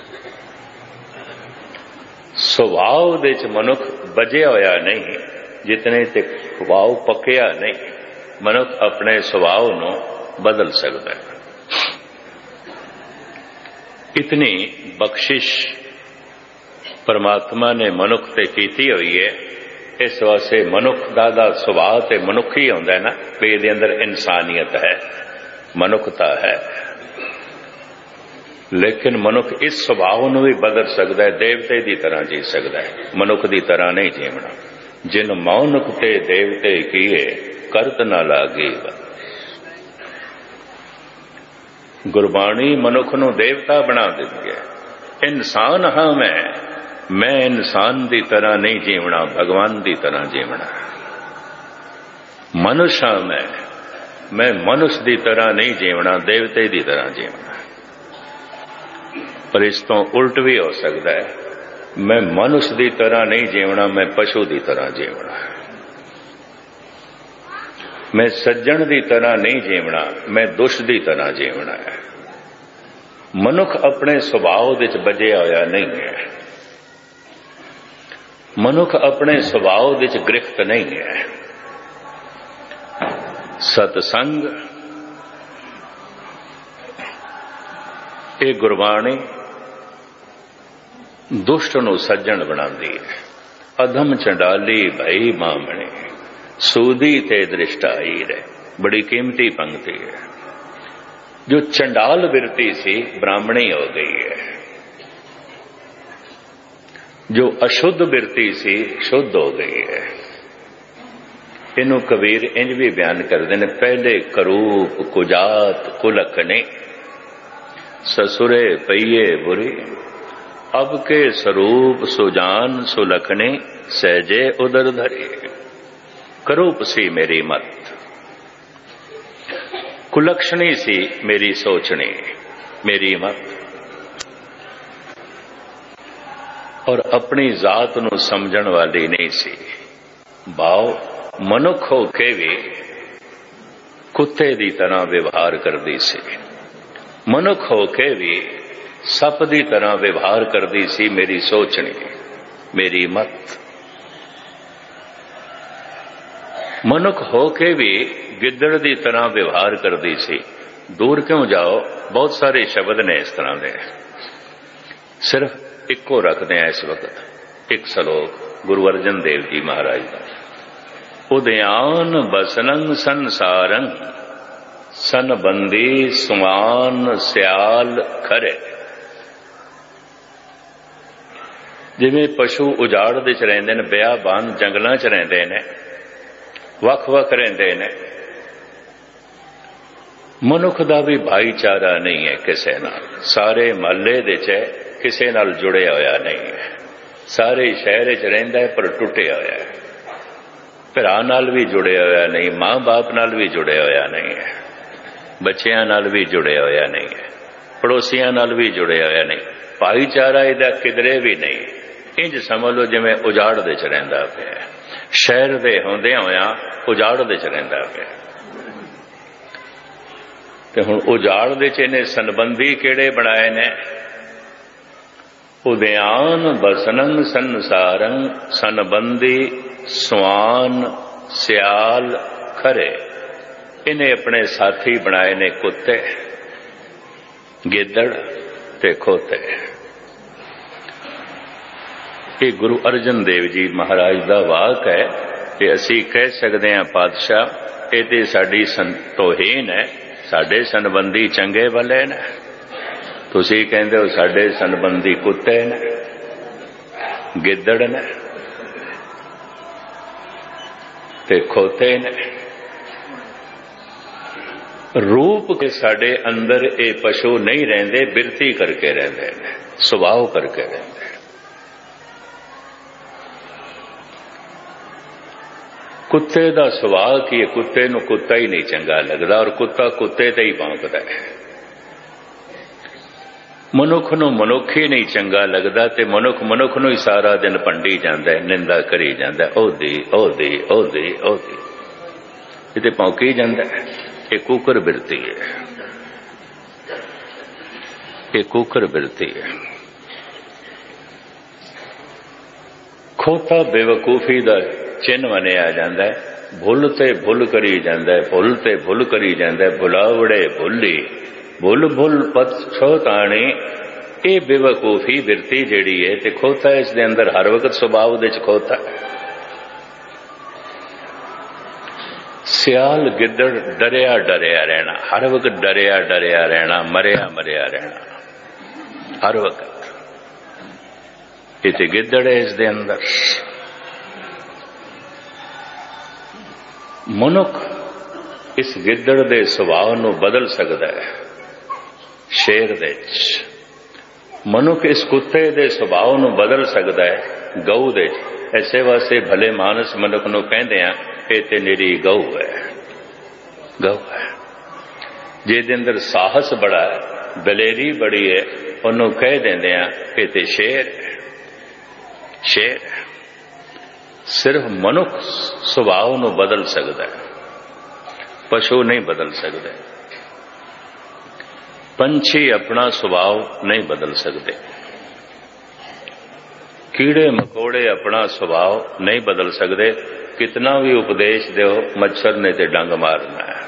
ਸੁਭਾਅ ਦੇ ਵਿੱਚ ਮਨੁੱਖ ਬਜਿਆ ਹੋਇਆ ਨਹੀਂ, ਜਿਤਨੇ ਤੇ ਸੁਭਾਅ ਪੱਕਿਆ ਨਹੀਂ। ਮਨੁੱਖ ਆਪਣੇ ਸੁਭਾਅ ਨੂੰ ਬਦਲ ਸਕਦਾ ਹੈ। ਇਤਨੀ ਬਖਸ਼ਿਸ਼ ਪਰਮਾਤਮਾ ਨੇ ਮਨੁੱਖ ਤੇ ਕੀਤੀ ਹੋਈ ਹੈ। ਇਸ ਵਾਸਤੇ ਮਨੁੱਖ ਦਾ ਦਾ ਸੁਭਾਅ ਤੇ ਮਨੁੱਖੀ ਹੁੰਦਾ ਹੈ ਨਾ, ਵੀ ਇਹਦੇ ਅੰਦਰ ਇਨਸਾਨੀਅਤ ਹੈ, ਮਨੁੱਖਤਾ ਹੈ। ਲੇਕਿਨ ਮਨੁੱਖ ਇਸ ਸੁਭਾਅ ਨੂੰ ਵੀ ਬਦਲ ਸਕਦਾ ਹੈ, ਦੇਵਤੇ ਦੀ ਤਰ੍ਹਾਂ ਜੀ ਸਕਦਾ ਹੈ, ਮਨੁੱਖ ਦੀ ਤਰ੍ਹਾਂ ਨਹੀਂ ਜੀਵਣਾ। ਜਿਨ ਮੌਨਕ ਤੇ ਦੇਵਤੇ ਕੀਏ ਕਰਤ ਨਾ ਲਾਗੀ। ਗੁਰਬਾਣੀ ਮਨੁੱਖ ਨੂੰ ਦੇਵਤਾ ਬਣਾ ਦਿੰਦੀ ਹੈ। ਇਨਸਾਨ ਹਾਂ ਮੈਂ, ਮੈਂ ਇਨਸਾਨ ਦੀ ਤਰ੍ਹਾਂ ਨਹੀਂ ਜੀਵਣਾ, ਭਗਵਾਨ ਦੀ ਤਰ੍ਹਾਂ ਜੀਵਣਾ। ਮਨੁੱਖ ਹਾਂ ਮੈਂ, ਮੈਂ ਮਨੁੱਖ ਦੀ ਤਰ੍ਹਾਂ ਨਹੀਂ ਜੀਵਣਾ, ਦੇਵਤੇ ਦੀ ਤਰ੍ਹਾਂ ਜੀਵਣਾ। ਪਰ ਇਸ ਤੋਂ ਉਲਟ ਵੀ ਹੋ ਸਕਦਾ ਹੈ, ਮੈਂ ਮਨੁੱਖ ਦੀ ਤਰ੍ਹਾਂ ਨਹੀਂ ਜੀਵਣਾ, ਮੈਂ ਪਸ਼ੂ ਦੀ ਤਰ੍ਹਾਂ ਜੀਵਣਾ। ਮੈਂ ਸੱਜਣ ਦੀ ਤਰ੍ਹਾਂ ਨਹੀਂ ਜੀਵਣਾ, ਮੈਂ ਦੁਸ਼ਟ ਦੀ ਤਰ੍ਹਾਂ ਜੀਵਣਾ ਹੈ। ਮਨੁੱਖ ਆਪਣੇ ਸੁਭਾਅ ਵਿੱਚ ਬਜਿਆ ਹੋਇਆ ਨਹੀਂ ਹੈ, ਮਨੁੱਖ ਆਪਣੇ ਸੁਭਾਅ ਵਿੱਚ ਗ੍ਰਿਫਤ ਨਹੀਂ ਹੈ। ਸਤਸੰਗ ਇਹ ਗੁਰਬਾਣੀ ਦੁਸ਼ਟ ਨੂੰ ਸੱਜਣ ਬਣਾਉਂਦੀ ਹੈ। ਅਧਮ ਚੰਡਾਲੀ ਭਈ ਮਾਮਣੇ ਸੂਦੀ ਤੇ ਦ੍ਰਿਸ਼ਟਾਈ ਰੇ। ਬੜੀ ਕੀਮਤੀ ਪੰਕਤੀ ਹੈ। ਜੋ ਚੰਡਾਲ ਬਿਰਤੀ ਸੀ ਬ੍ਰਾਹਮਣੀ ਹੋ ਗਈ ਹੈ, ਜੋ ਅਸ਼ੁੱਧ ਬਿਰਤੀ ਸੀ ਸ਼ੁੱਧ ਹੋ ਗਈ ਹੈ। ਇਹਨੂੰ ਕਬੀਰ ਇੰਜ ਵੀ ਬਿਆਨ ਕਰਦੇ ਨੇ, ਪਹਿਲੇ ਕਰੂਪ ਕੁਜਾਤ ਕੁਲਕਨੇ ਸਸੁਰੇ ਪਈਏ ਬੁਰੀ, ਅਬ ਕੇ ਸਰੂਪ ਸੁਜਾਨ ਸੁਲਖਣੇ ਸਹਿਜੇ ਉਦਰ ਧਰੇ। ਕਰੂਪ ਸੀ ਮੇਰੀ ਮਤ, ਕੁਲਕਸ਼ਣੀ ਸੀ ਮੇਰੀ ਸੋਚਣੀ, ਮੇਰੀ ਮਤ, ਔਰ ਆਪਣੀ ਜ਼ਾਤ ਨੂੰ ਸਮਝਣ ਵਾਲੀ ਨਹੀਂ ਸੀ। ਭਾਵ ਮਨੁੱਖ ਹੋ ਕੇ ਵੀ ਕੁੱਤੇ ਦੀ ਤਰ੍ਹਾਂ ਵਿਵਹਾਰ ਕਰਦੀ ਸੀ, ਮਨੁੱਖ ਹੋ ਕੇ ਵੀ ਸੱਪ ਦੀ ਤਰ੍ਹਾਂ ਵਿਵਹਾਰ ਕਰਦੀ ਸੀ ਮੇਰੀ ਸੋਚਣੀ, ਮੇਰੀ ਮਤ। ਮਨੁੱਖ ਹੋ ਕੇ ਵੀ ਗਿੱਦੜ ਦੀ ਤਰ੍ਹਾਂ ਵਿਵਹਾਰ ਕਰਦੀ ਸੀ। ਦੂਰ ਕਿਉਂ ਜਾਓ, ਬਹੁਤ ਸਾਰੇ ਸ਼ਬਦ ਨੇ ਇਸ ਤਰ੍ਹਾਂ ਦੇ। ਸਿਰਫ ਇੱਕੋ ਰੱਖਦੇ ਆ ਇਸ ਵਕਤ, ਇੱਕ ਸ਼ਲੋਕ ਗੁਰੂ ਅਰਜਨ ਦੇਵ ਜੀ ਮਹਾਰਾਜ ਦਾ। ਉਦਿਆਨ ਬਸਨੰ ਸੰਸਾਰੰ ਸਨ ਬੰਦੀ ਸੁਮਾਨ ਸਿਆਲ ਖਰੇ। ਜਿਵੇਂ ਪਸ਼ੂ ਉਜਾੜ ਦੇ ਚ ਰਹਿੰਦੇ ਨੇ, ਬਿਆਬਾਨ ਜੰਗਲਾਂ ਚ ਰਹਿੰਦੇ ਨੇ, ਵੱਖ-ਵੱਖ ਰਹਿੰਦੇ ਨੇ, ਮਨੁੱਖ ਦਾ ਵੀ ਭਾਈਚਾਰਾ ਨਹੀਂ ਹੈ ਕਿਸੇ ਨਾਲ। ਸਾਰੇ ਮਹੱਲੇ ਦੇ ਚ ਕਿਸੇ ਨਾਲ ਜੁੜਿਆ ਹੋਇਆ ਨਹੀਂ ਹੈ, ਸਾਰੇ ਸ਼ਹਿਰ ਚ ਰਹਿੰਦਾ ਹੈ ਪਰ ਟੁੱਟਿਆ ਹੋਇਆ ਹੈ। ਭਰਾ ਨਾਲ ਵੀ ਜੁੜਿਆ ਹੋਇਆ ਨਹੀਂ, ਮਾਂ ਬਾਪ ਨਾਲ ਵੀ ਜੁੜਿਆ ਹੋਇਆ ਨਹੀਂ ਹੈ, ਬੱਚਿਆਂ ਨਾਲ ਵੀ ਜੁੜਿਆ ਹੋਇਆ ਨਹੀਂ ਹੈ, ਪੜੋਸੀਆਂ ਨਾਲ ਵੀ ਜੁੜਿਆ ਹੋਇਆ ਨਹੀਂ, ਭਾਈਚਾਰਾ ਇਹਦਾ ਕਿਧਰੇ ਵੀ ਨਹੀਂ। ਇੰਜ ਸਮਝ ਲਓ ਜਿਵੇਂ ਉਜਾੜ ਦੇ ਚ ਰਹਿੰਦਾ ਪਿਆ, ਸ਼ਹਿਰ ਦੇ ਹੁੰਦਿਆਂ ਹੋਇਆਂ ਉਜਾੜ ਦੇ ਚ ਰਹਿੰਦਾ ਪਿਆ। ਤੇ ਹੁਣ ਉਜਾੜ ਦੇ ਚ ਇਹਨੇ ਸੰਬੰਧੀ ਕਿਹੜੇ ਬਣਾਏ ਨੇ? ਉਦਿਆਨ ਬਸਨੰ ਸੰਸਾਰੰ ਸੰਬੰਧੀ ਸਵਾਨ ਸਿਆਲ ਖਰੇ। ਇਹਨੇ ਆਪਣੇ ਸਾਥੀ ਬਣਾਏ ਨੇ ਕੁੱਤੇ, ਗਿੱਦੜ ਤੇ ਖੋਤੇ। ਇਹ ਗੁਰੂ ਅਰਜਨ ਦੇਵ ਜੀ ਮਹਾਰਾਜ ਦਾ ਵਾਕ ਹੈ ਤੇ ਅਸੀਂ ਕਹਿ ਸਕਦੇ ਹਾਂ ਪਾਤਸ਼ਾਹ ਇਹ ਤੇ ਸਾਡੀ ਤੋਹੀਨ ਹੈ, ਸਾਡੇ ਸੰਬੰਧੀ ਚੰਗੇ ਭਲੇ ਨੇ, ਤੁਸੀਂ ਕਹਿੰਦੇ ਹੋ ਸਾਡੇ ਸੰਬੰਧੀ ਕੁੱਤੇ ਨੇ, ਗਿੱਦੜ ਨੇ ਤੇ ਖੋਤੇ ਨੇ। ਰੂਪ ਕੇ ਸਾਡੇ ਅੰਦਰ ਇਹ ਪਸ਼ੂ ਨਹੀਂ ਰਹਿੰਦੇ, ਬਿਰਤੀ ਕਰਕੇ ਰਹਿੰਦੇ ਨੇ, ਸੁਭਾਅ ਕਰਕੇ ਰਹਿੰਦੇ। ਕੁੱਤੇ ਦਾ ਸੁਭਾਅ ਕੀ ਹੈ? ਕੁੱਤੇ ਨੂੰ ਕੁੱਤਾ ਹੀ ਨਹੀਂ ਚੰਗਾ ਲੱਗਦਾ ਔਰ ਕੁੱਤਾ ਕੁੱਤੇ ਤੇ ਹੀ ਭੌਂਕਦਾ ਹੈ। ਮਨੁੱਖ ਨੂੰ ਮਨੁੱਖ ਹੀ ਨਹੀਂ ਚੰਗਾ ਲੱਗਦਾ ਤੇ ਮਨੁੱਖ ਮਨੁੱਖ ਨੂੰ ਹੀ ਸਾਰਾ ਦਿਨ ਭੰਡੀ ਜਾਂਦਾ ਹੈ, ਨਿੰਦਾ ਕਰੀ ਜਾਂਦਾ ਹੈ, ਉਹਦੀ ਉਹਦੀ ਉਹਦੀ ਉਹਦੀ, ਇਹ ਤੇ ਭੌਂਕੀ ਜਾਂਦਾ ਹੈ। ਇਹ ਕੁਕਰ ਬਿਰਤੀ ਹੈ, ਇਹ ਕੁਕਰ ਬਿਰਤੀ ਹੈ। ਖੋਤਾ ਬੇਵਕੂਫੀ ਦਾ ਚਿੰਨ ਮੰਨਿਆ ਜਾਂਦਾ ਹੈ। ਭੁੱਲ ਤੇ ਭੁੱਲ ਕਰੀ ਜਾਂਦਾ ਹੈ, ਭੁੱਲ ਤੇ ਭੁੱਲ ਕਰੀ ਜਾਂਦਾ ਹੈ, ਭੁਲਾਵੜੇ ਭੁੱਲੀ ਭੁੱਲ ਭੁੱਲ ਪਛਤਾਣੀ। ਇਹ ਬੇਵਕੂਫੀ ਬਿਰਤੀ ਜਿਹੜੀ ਹੈ ਤੇ ਖੋਤਾ ਇਸ ਦੇ ਅੰਦਰ ਹਰ ਵਕਤ ਸੁਭਾਅ ਦੇ ਚ ਖੋਤਾ। ਸਿਆਲ ਗਿੱਦੜ ਡਰਿਆ ਡਰਿਆ ਰਹਿਣਾ, ਹਰ ਵਕਤ ਡਰਿਆ ਡਰਿਆ ਰਹਿਣਾ, ਮਰਿਆ ਮਰਿਆ ਰਹਿਣਾ ਹਰ ਵਕਤ। ਇਹ ਤੇ ਗਿੱਦੜ ਹੈ ਇਸ ਦੇ ਅੰਦਰ। ਮਨੁੱਖ ਇਸ ਗਿੱਦੜ ਦੇ ਸੁਭਾਅ ਨੂੰ ਬਦਲ ਸਕਦਾ ਹੈ। ਸ਼ੇਰ ਦੇ ਚ ਮਨੁੱਖ ਇਸ ਕੁੱਤੇ ਦੇ ਸੁਭਾਅ ਨੂੰ ਬਦਲ ਸਕਦਾ ਹੈ। ਗਊ ਦੇ ਚ ਐਸੇ ਵਾਸਤੇ ਭਲੇ ਮਾਨਸ ਮਨੁੱਖ ਨੂੰ ਕਹਿੰਦੇ ਆ ਇਹ ਤੇ ਨਿਰੀ ਗਊ ਹੈ, ਗਊ ਹੈ। ਜਿਹਦੇ ਅੰਦਰ ਸਾਹਸ ਬੜਾ ਹੈ, ਦਲੇਰੀ ਬੜੀ ਹੈ, ਉਹਨੂੰ ਕਹਿ ਦਿੰਦੇ ਆ ਇਹ ਤੇ ਸ਼ੇਰ ਹੈ, ਸ਼ੇਰ ਹੈ। ਸਿਰਫ ਮਨੁੱਖ ਸੁਭਾਅ ਨੂੰ ਬਦਲ ਸਕਦਾ ਹੈ, ਪਸ਼ੂ ਨਹੀਂ ਬਦਲ ਸਕਦਾ। ਪੰਛੀ ਆਪਣਾ ਸੁਭਾਅ ਨਹੀਂ ਬਦਲ ਸਕਦੇ, ਕੀੜੇ ਮਕੌੜੇ ਆਪਣਾ ਸੁਭਾਅ ਨਹੀਂ ਬਦਲ ਸਕਦੇ। ਕਿਤਨਾ ਵੀ ਉਪਦੇਸ਼ ਦਿਓ, ਮੱਛਰ ਨੇ ਤੇ ਡੰਗ ਮਾਰਨਾ ਹੈ।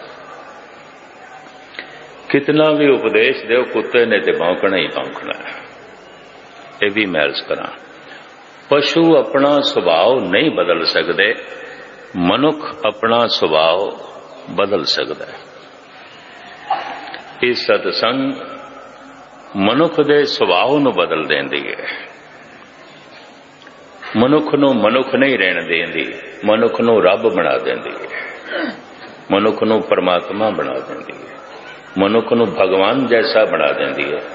ਕਿਤਨਾ ਵੀ ਉਪਦੇਸ਼ ਦਿਓ, ਕੁੱਤੇ ਨੇ ਤੇ ਭੌਂਕਣਾ ਹੀ ਭੌਂਕਣਾ ਹੈ। ਇਹ ਵੀ ਮੈਂ ਅਰਜ਼ ਕਰਾਂ, ਪਸ਼ੂ ਆਪਣਾ ਸੁਭਾਅ ਨਹੀਂ ਬਦਲ ਸਕਦੇ, ਮਨੁੱਖ ਆਪਣਾ ਸੁਭਾਅ ਬਦਲ ਸਕਦਾ ਹੈ। ਇਹ ਸਤਸੰਗ ਮਨੁੱਖ ਦੇ ਸੁਭਾਅ ਨੂੰ ਬਦਲ ਦਿੰਦੀ ਹੈ। ਮਨੁੱਖ ਨੂੰ ਮਨੁੱਖ ਨਹੀਂ ਰਹਿਣ ਦਿੰਦੀ, ਮਨੁੱਖ ਨੂੰ ਰੱਬ ਬਣਾ ਦਿੰਦੀ ਹੈ, ਮਨੁੱਖ ਨੂੰ ਪਰਮਾਤਮਾ ਬਣਾ ਦਿੰਦੀ ਹੈ, ਮਨੁੱਖ ਨੂੰ ਭਗਵਾਨ ਜੈਸਾ ਬਣਾ ਦਿੰਦੀ ਹੈ।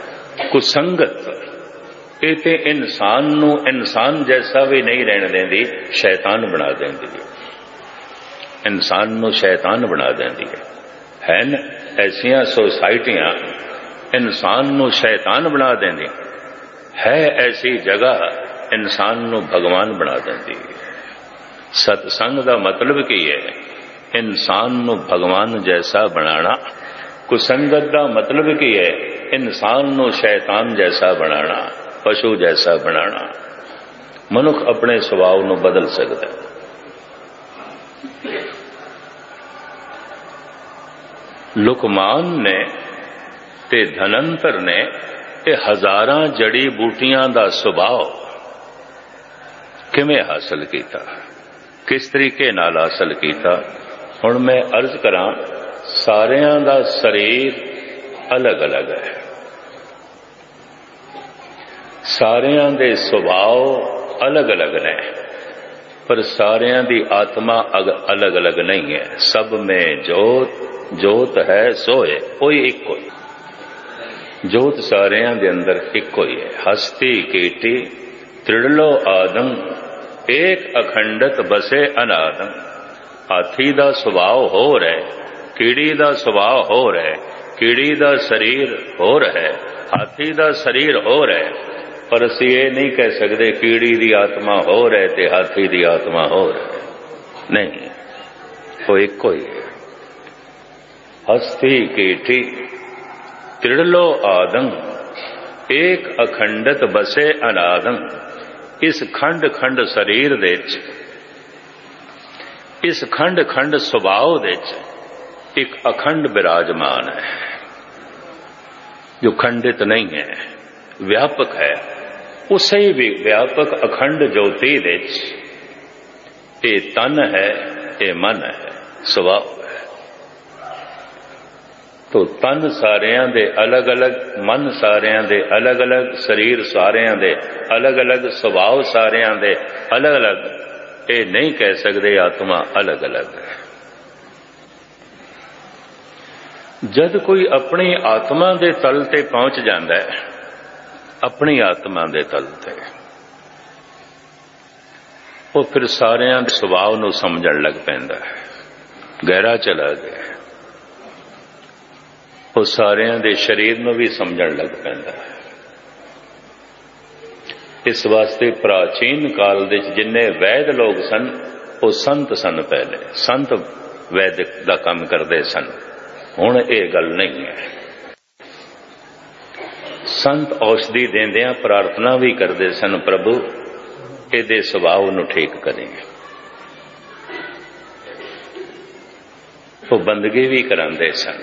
ਕੁਸੰਗਤ ਇਹ ਤੇ ਇਨਸਾਨ ਨੂੰ ਇਨਸਾਨ ਜੈਸਾ ਵੀ ਨਹੀਂ ਰਹਿਣ ਦਿੰਦੀ, ਸ਼ੈਤਾਨ ਬਣਾ ਦਿੰਦੀ ਹੈ। ਇਨਸਾਨ ਨੂੰ ਸ਼ੈਤਾਨ ਬਣਾ ਦਿੰਦੀ ਹੈ। ਹਨ ਐਸੀਆਂ ਸੋਸਾਇਟੀਆਂ ਇਨਸਾਨ ਨੂੰ ਸ਼ੈਤਾਨ ਬਣਾ ਦਿੰਦੀ ਹੈ, ਐਸੀ ਜਗ੍ਹਾ ਇਨਸਾਨ ਨੂੰ ਭਗਵਾਨ ਬਣਾ ਦਿੰਦੀ ਹੈ। ਸਤਸੰਗ ਦਾ ਮਤਲਬ ਕੀ ਹੈ? ਇਨਸਾਨ ਨੂੰ ਭਗਵਾਨ ਜੈਸਾ ਬਣਾਣਾ। ਕੁਸੰਗਤ ਦਾ ਮਤਲਬ ਕੀ ਹੈ? ਇਨਸਾਨ ਨੂੰ ਸ਼ੈਤਾਨ ਜੈਸਾ ਬਣਾਣਾ, ਪਸ਼ੂ ਜੈਸਾ ਬਣਾਣਾ। ਮਨੁੱਖ ਆਪਣੇ ਸੁਭਾਅ ਨੂੰ ਬਦਲ ਸਕਦਾ ਹੈ। ਲੁਕਮਾਨ ਨੇ ਤੇ ਧਨੰਤਰ ਨੇ ਇਹ ਹਜ਼ਾਰਾਂ ਜੜੀ ਬੂਟੀਆਂ ਦਾ ਸੁਭਾਅ ਕਿਵੇਂ ਹਾਸਲ ਕੀਤਾ, ਕਿਸ ਤਰੀਕੇ ਨਾਲ ਹਾਸਲ ਕੀਤਾ? ਹੁਣ ਮੈਂ ਅਰਜ਼ ਕਰਾਂ, ਸਾਰਿਆਂ ਦਾ ਸਰੀਰ ਅਲੱਗ-ਅਲੱਗ ਹੈ, ਸਾਰਿਆਂ ਦੇ ਸੁਭਾਅ ਅਲੱਗ-ਅਲੱਗ ਨੇ, ਪਰ ਸਾਰਿਆਂ ਦੀ ਆਤਮਾ ਅਲੱਗ-ਅਲੱਗ ਨਹੀਂ ਹੈ। ਸਭ ਮੇਂ ਜੋਤ ਜੋਤ ਹੈ ਸੋਏ, ਕੋਈ ਇੱਕੋ ਹੀ ਜੋਤ ਸਾਰਿਆਂ ਦੇ ਅੰਦਰ ਇੱਕੋ ਹੀ ਹੈ। ਹਸਤੀ ਕੀਟੀ ਤ੍ਰਿੜਲੋ ਆਦਮ एक अखंडत बसे अनादम। हाथी दा सुभाव होर है, कीड़ी दा सुभाव होर है, कीड़ी दा शरीर होर है, हाथी दा शरीर होर है। पर असी ये नहीं कह सकते कीड़ी दी आत्मा होर है ते हाथी दी आत्मा होर है, नहीं, वो एक ही है। हस्ती कीटी त्रिड़लो आदम, एक अखंडत बसे अनादम। इस खंड खंड शरीर दे च, इस खंड खंड सुभाव दे च एक अखंड विराजमान है, जो खंडित नहीं है, व्यापक है। उसे भी व्यापक अखंड ज्योति दे च ये तन है, ये मन है, सुभाव है। तो तन सारियां दे अलग अलग, मन सारियां दे अलग अलग, शरीर सारियां दे अलग अलग, सुभाव सारियां दे अलग अलग। ये नहीं कह सकते आत्मा अलग अलग है। जद कोई अपनी आत्मा दे तल ते पहुंच जाता है, अपनी आत्मा दे तल ते, वो फिर सारियां दे सुभाव नूं समझण लग पैंदा है, गहरा चला गया। वो सारियां दे शरीर नूं भी समझण लग पैंदा है। इस वास्ते प्राचीन काल दे जिन्ने वैद लोग सन, वो संत सन। पहले संत वैदिक दा काम करते सन, हुण ये गल नहीं है। संत औषधि देंदियां प्रार्थना भी करते सन, प्रभु इहदे सुभाव नूं ठीक करें। वो बंदगी भी करांदे सन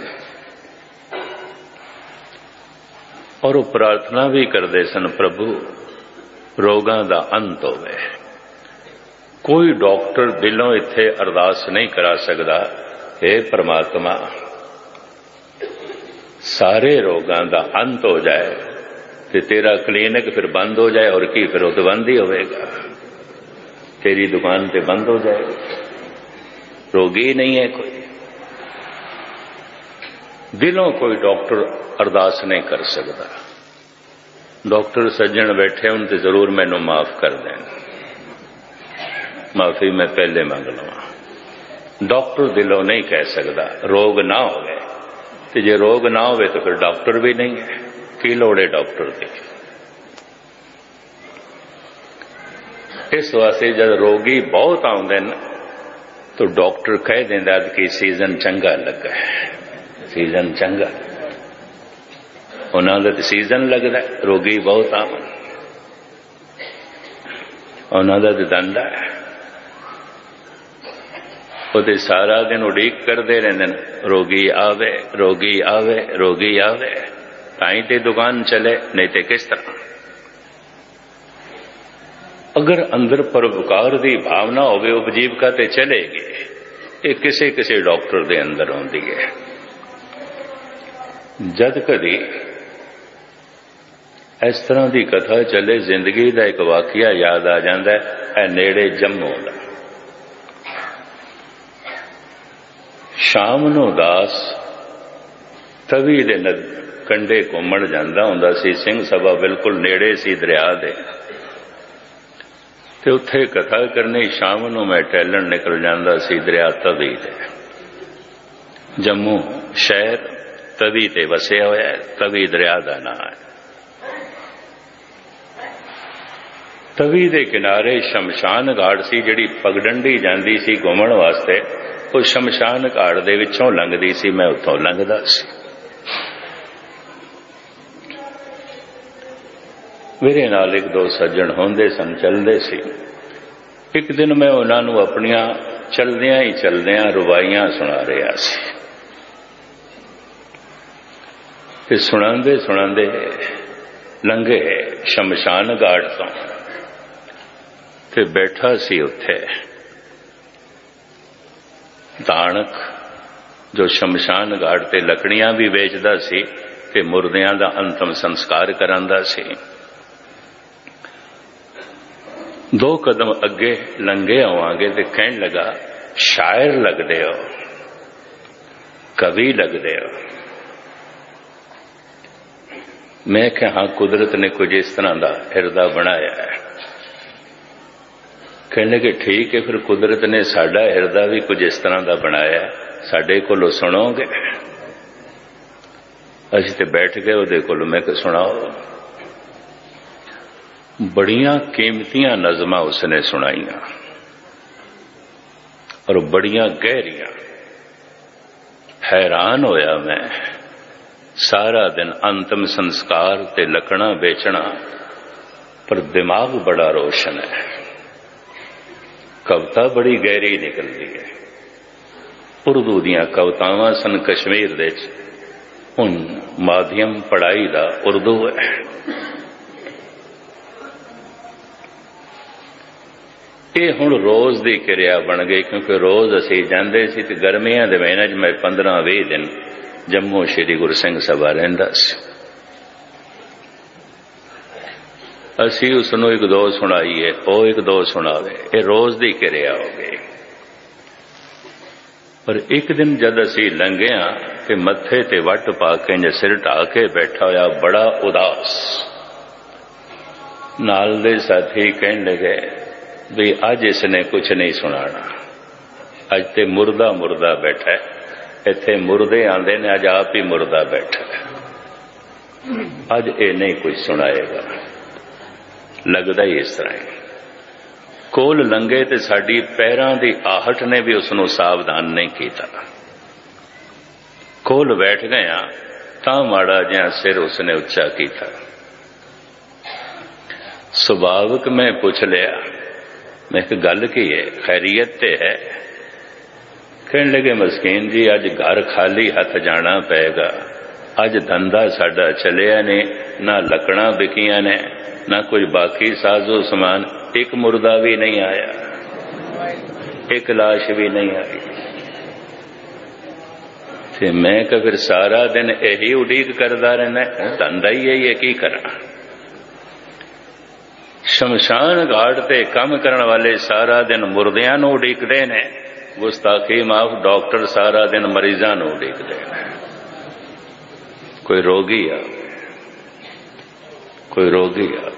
और वो प्रार्थना भी करते सन, प्रभु रोगां दा अंत होवे। कोई डॉक्टर दिलों इत्थे अरदास नहीं करा सकता, हे परमात्मा सारे रोगां दा अंत हो जाए ते तेरा क्लीनिक फिर बंद हो जाए। और की फिर उद बंद ही होगा, तेरी दुकान पे बंद हो जाएगी, रोगी नहीं है कोई। दिलों कोई डॉक्टर अरदास नहीं कर सकता। डॉक्टर सज्जन बैठे उन ते जरूर मैनू माफ कर दें, माफी मैं पहले मंग लवां। डॉक्टर दिलों नहीं कह सकता रोग ना होवे, ते जे रोग ना होवे तो फिर डॉक्टर भी नहीं है, की लोड़ है डॉक्टर की। इस वास्ते जब रोगी बहुत आउंदे न तो डॉक्टर कह देंदा कि सीजन चंगा लगा है, सीजन चंगा, उन्होंने तो सीजन लगता है। रोगी बहुत आवन, उन्होंने तो धंधा है, वो तो सारा दिन उड़ीक करते रहते, रोगी आवे रोगी आवे रोगी आवे, ताई ते दुकान चले, नहीं तो किस तरह। अगर अंदर परोपकार की भावना होवे उपजीविका ते चलेगी। ये किसी किसी डॉक्टर दे अंदर होंदी है। जद कदी इस तरह की कथा चले, जिंदगी का एक वाकिया याद आ जाता है। नेड़े जम्मू का शाम नूं दास तवी दे कंढे घूमण जांदा हुंदा सी। सिंह सभा बिल्कुल नेड़े सी दरिया दे, ते उत्थे कथा करनी। शाम नूं मैं टहलण निकल जांदा सी दरिया तवी ते। जम्मू शहर तवी ते वसिया होया है, तवी दरिया का नाम है। तवी दे किनारे शमशान घाट सी, जिहड़ी पगडंडी जांदी सी घूमण वास्ते। वो शमशान घाट दे विचों लंघदी सी, मैं उत्थों लंघदा सी। मेरे नाल एक दो सज्जन होंदे सन, चलदे सी। एक दिन मैं उन्हां नूं अपणियां चलदियां ही चलदियां रुवाइयां सुणा रहा सी। ते सुणांदे सुणांदे लंघे शमशान घाट तो, ते बैठा सी उत्थे दानक, जो शमशान घाट ते लकड़ियां भी बेचदा सी ते मुर्दियां दा अंतिम संस्कार करांदा सी। दो कदम अगे लंघे आवांगे ते कहण लगा, शायर लगदे हो, कवि लगदे हो। मैं क्या हाँ, कुदरत ने कुछ इस तरह का हिरदा बनाया है। कहने कि ठीक है, फिर कुदरत ने साडा हिरदा भी कुछ इस तरह का बनाया, साडे कोलों सुनोगे? असीं ते बैठ गए उहदे कोलों। मैं कहा सुनाओ। बड़ियां कीमतियां नज़मां उसने सुनाइयां और बड़ियां गहरियां। हैरान होया मैं। सारा दिन अंतिम संस्कार ते लकड़ा बेचना, पर दिमाग बड़ा रोशन है। कविता बड़ी गहरी निकलती है। उर्दू दियां कवितावां सन कश्मीर दे, हुण माध्यम पढ़ाई दा उर्दू है। ये हुण रोज़ दी क्रिया बन गई, क्योंकि रोज़ असीं जांदे सी ते गर्मियां दे महीने च मैं पंद्रह बीस दिन जम्मू श्री गुरु सिंह सभा रहिंदा सी। असी उसनों एक दो सुनाईए, वो एक दो सुनावे, ये रोज़ दी क्रिया हो गई। पर एक दिन जद असी लंघिया ते मत्थे ते वट पा के इंज सिर ढा के बैठा होया, बड़ा उदास। नाल दे साथी कहन लगे भी अज इसने कुछ नहीं सुनाना, अज ते मुर्दा मुर्दा बैठा है। इत्थे मुर्दे आंदे ने, अज आप ही मुर्दा बैठा है, अज ये नहीं कुछ सुनाएगा। लगदा ही इस तरह है। कोल लंघे ते साडी पैरां दी आहट ने भी उसनों सावधान नहीं किया। कोल बैठ गया तां माड़ा जिहा सिर उसने उच्चा किया। सुभाविक मैं पूछ लिया, मैं एक गल की है, खैरियत ते है? कहने लगे मस्कीन जी, अज घर खाली हथ जाना पेगा। अज धंधा साडा चलिया ने, ना लकड़ा बिकिया ने, ना कुछ बाकी साजो समान। एक मुर्दा भी नहीं आया, एक लाश भी नहीं आई। ते मैं कहा फिर सारा दिन यही उड़ीक करदा रहना, धंधा ही यही है, की करा? शमशान घाट ते काम करने वाले सारा दिन मुर्दियां नूं उड़ीकदे ने, गुस्ताखी माफ डॉक्टर सारा दिन मरीजां नूं उड़ीकदे ने। कोई रोगी आ, कोई रोगी आ,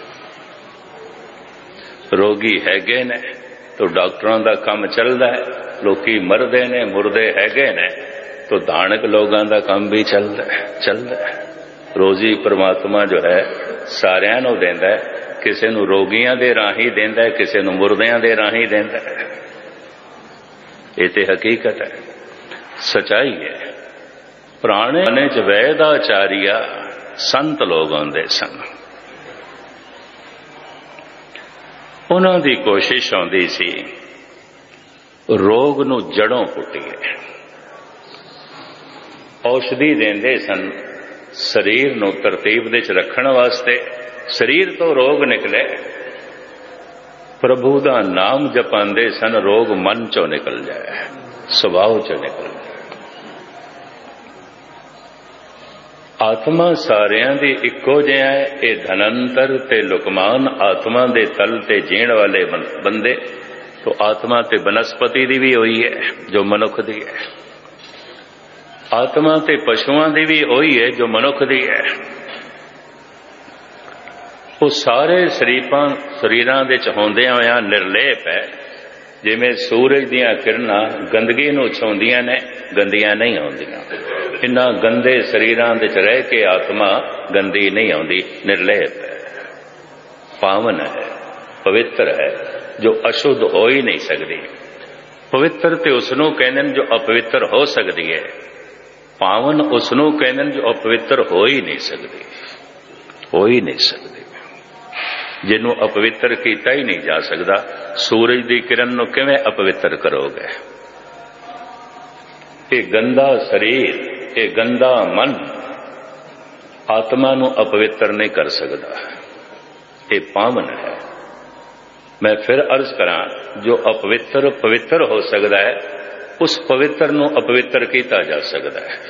रोगी हैगे ने तो डॉक्टरों का काम चलता है, लोकी मरदे ने, मुर्दे हैगे ने तो धानक लोगों का काम भी चलता है चलता है। रोजी परमात्मा जो है सारियां नूं देंदा है, किसी नूं रोगियां दे राही देंदा है, किसी नूं मुर्दियां दे राही देंदा है। ये ते हकीकत है, सच्चाई है। पुराने जमाने च वैदाचार्य संत लोग आंदे सन, उन्हां दी कोशिश आउंदी सी रोग नूं जड़ों पुट्टीए। औषधि देंदे सन शरीर नूं तरतीब दे च रखण वास्ते। शरीर तो रोग निकले, प्रभु दा नाम जपांदे सन, रोग मन चों निकल जाए, सुभाव चों निकल जाए। आत्मा सारियां दी इक्को जिहा है। ये धनंतर ते लुकमान आत्मा दे तल ते जीण वाले बंदे, तो आत्मा ते बनस्पति दी भी होई है जो मनुख दी है, आत्मा ते पशुआं दी भी होई है जो मनुख दी है। वो सारे शरीफां शरीरां दे च होंदियां होइयां निर्लेप है। जिवें सूरज दीयां किरणां गंदगी नूं छाउंदियां ने, गंदियां नहीं आउंदियां। इन्हां गंदे शरीरां दे च रह के आत्मा गंदी नहीं आउंदी, निर्लेप है, पावन है, पवित्र है, जो अशुद्ध हो ही नहीं सकती। पवित्र ते उसनूं कहंदे ने जो अपवित्र हो सकती है, पावन उसनूं कहंदे ने जो अपवित्र हो ही नहीं सकती, हो ही नहीं सकती। जिन्हों अपवित्र किया ही नहीं जा सकता, सूरज की किरण नूं किवें अपवित्र करोगे? ये गंदा शरीर, ये गंदा मन आत्मा नूं अपवित्र नहीं कर सकता, ये पावन है। मैं फिर अर्ज करा, जो अपवित्र पवित्र हो सकता है, उस पवित्र नूं अपवित्र किया जा सकता है।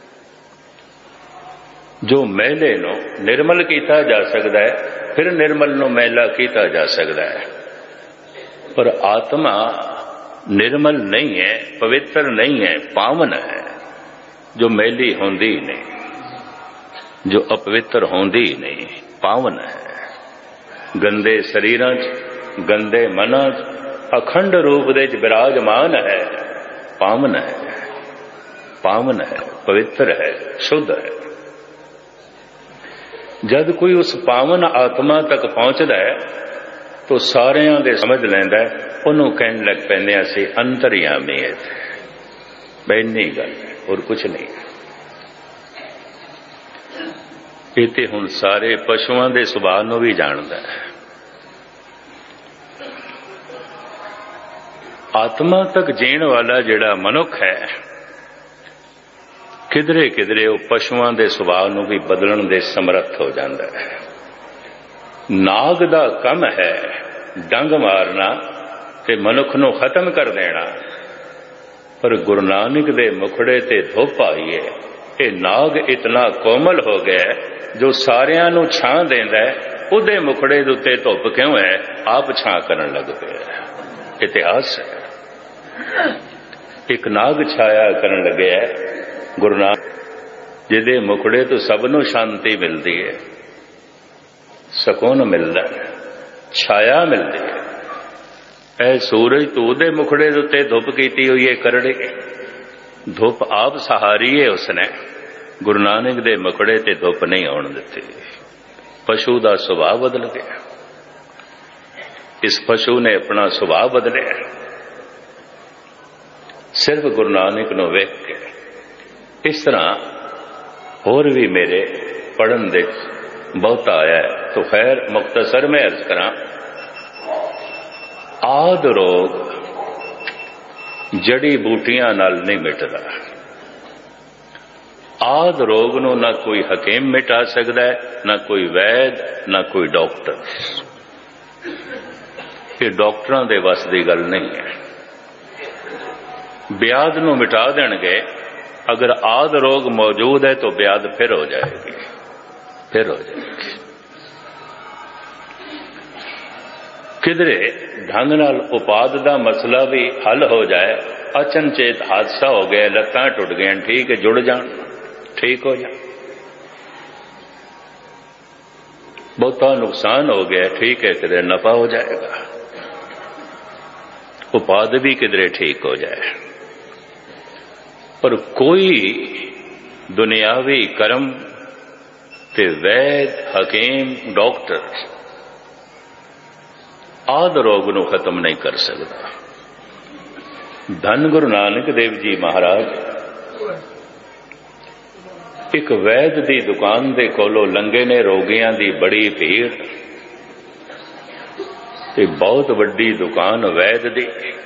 जो मैले नूं निर्मल किया जा सकता है, फिर निर्मल नूं मैला किया जा सकता है। पर आत्मा निर्मल नहीं है, पवित्र नहीं है, पावन है, जो मैली होंदी ही नहीं, जो अपवित्र होंदी ही नहीं, पावन है। गंदे शरीरां च गंदे मना अखंड रूप दे च विराजमान है, पावन है, पावन है, पवित्र है, शुद्ध है। जद कोई उस पावन आत्मा तक पहुंचता है तो सारियां दे समझ लैंदा है, उन्होंने कहने लग पैंदे असीं अंतर्यामी है। इन्नी गल है, और कुछ नहीं। ये तो हुण सारे पशुओं के सुभाव नूं भी जानदा है। आत्मा तक जीण वाला जिहड़ा मनुख है, किधरे किधरे वो पशुओं के सुभाव नूं भी बदलण दे समर्थ हो जाता है। नाग दा कम है डंग मारना ते मनुख नूं खत्म कर देना, पर गुरु नानक दे मुखड़े ते धुप आई है। ये नाग इतना कोमल हो गया जो सारियां नूं छां देंदा है, उहदे मुखड़े दे उत्ते धुप क्यों है? आप छां करन लग पिया। इतिहास है। एक नाग छाया करन लगे है गुरु नानक, जिहदे मुखड़े तो सबनों शांति मिलती है, सुकून मिलता है, छाया मिलती है। ऐ सूरज तो उहदे मुखड़े दे उत्ते धुप कीती हुई है करड़े, धुप आप सहारी है उसने। गुरु नानक दे मुखड़े ते धुप नहीं आउण दित्ती। पशु का सुभाव बदल गया। इस पशु ने अपना सुभाव बदलिया सिर्फ गुरु नानक नूं वेख के। इस तरह होर भी मेरे पढ़न दे बहुता आया है, तो खैर मुख्तसर में अर्ज करा। आद रोग जड़ी बूटियां नाल नहीं मिटदा। आद रोग नूं ना कोई हकीम मिटा सकता है, ना कोई वैद, ना कोई डॉक्टर। ये डॉक्टरां दे वस दी गल नहीं है। ब्याध नूं मिटा देणगे, अगर आद रोग मौजूद है तो ब्याध फिर हो जाएगी, फिर हो जाएगी। किधरे ढंग नाल उपाद का मसला भी हल हो जाए। अचनचेत हादसा हो गया, लत्तां टुट गई, ठीक है, जुड़ जान, ठीक हो जाए। बहुता नुकसान हो गया, ठीक है, किधरे नफा हो जाएगा। उपाद भी किधरे ठीक हो जाए। पर कोई दुनियावी कर्म ते वैद, हकीम, डॉक्टर आद रोग नूं खत्म नहीं कर सकता। धन गुरु नानक देव जी महाराज एक वैद की दुकान दे कोलों लंघे ने। रोगियां की बड़ी भीड़, ते बहुत वड्डी दुकान वैद दी।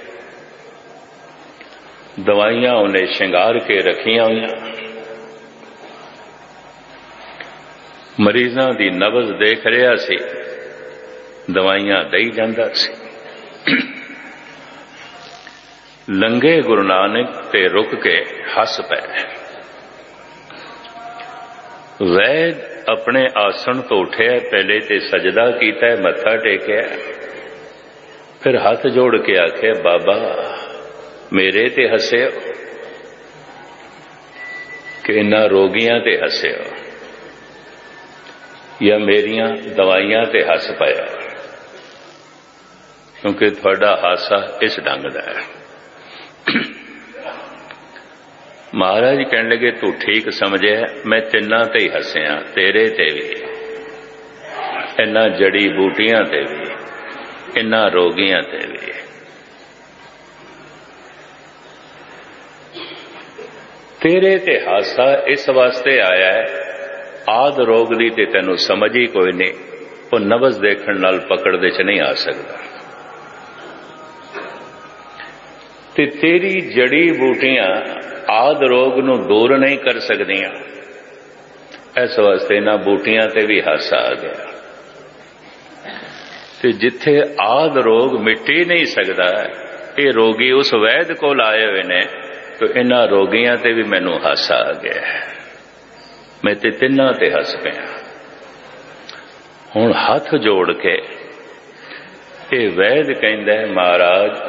दवाइयां उन्हें श्रृंगार के रखियां हुई। मरीजां दी नबज देख रहा सी, दवाइयां दई जांदा सी। लंघे गुरु नानक ते रुक के हस पै। वैद अपने आसन तो उठे, पहले ते सजदा कीता, मत्था टेकिया, फिर हाथ जोड़ के आखे, बाबा मेरे ते हस्यो कि इन्हां रोगियां ते हस्यो, या मेरियां दवाइयां ते हस पाया, क्योंकि थोड़ा हासा इस ढंग का है। महाराज कहने लगे, तू ठीक समझे, मैं तिन्ना ते ही हसिया, तेरे ते भी, इन्हां जड़ी बूटियां ते भी, इन्हां रोगियां ते भी। तेरे ते हासा इस वास्ते आया है, आद रोग दी ते तैनू समझ ही कोई नहीं, वो नबज देखण नाल पकड़ दे च नहीं आ सकता। ते तेरी जड़ी बूटियां आद रोग नू दूर नहीं कर सकदियां, इस वास्ते इन्हां बूटियां ते भी हासा आ गया। ते जिथे आद रोग मिट ही नहीं सकता, ये रोगी उस वैद कोल आए हुए ने, तो इन्हां रोगियां ते भी मैनू हासा आ गया। मैं ते तिन्हां ते हस पिया। हुण हाथ जोड़ के ये वैद कहंदा है, महाराज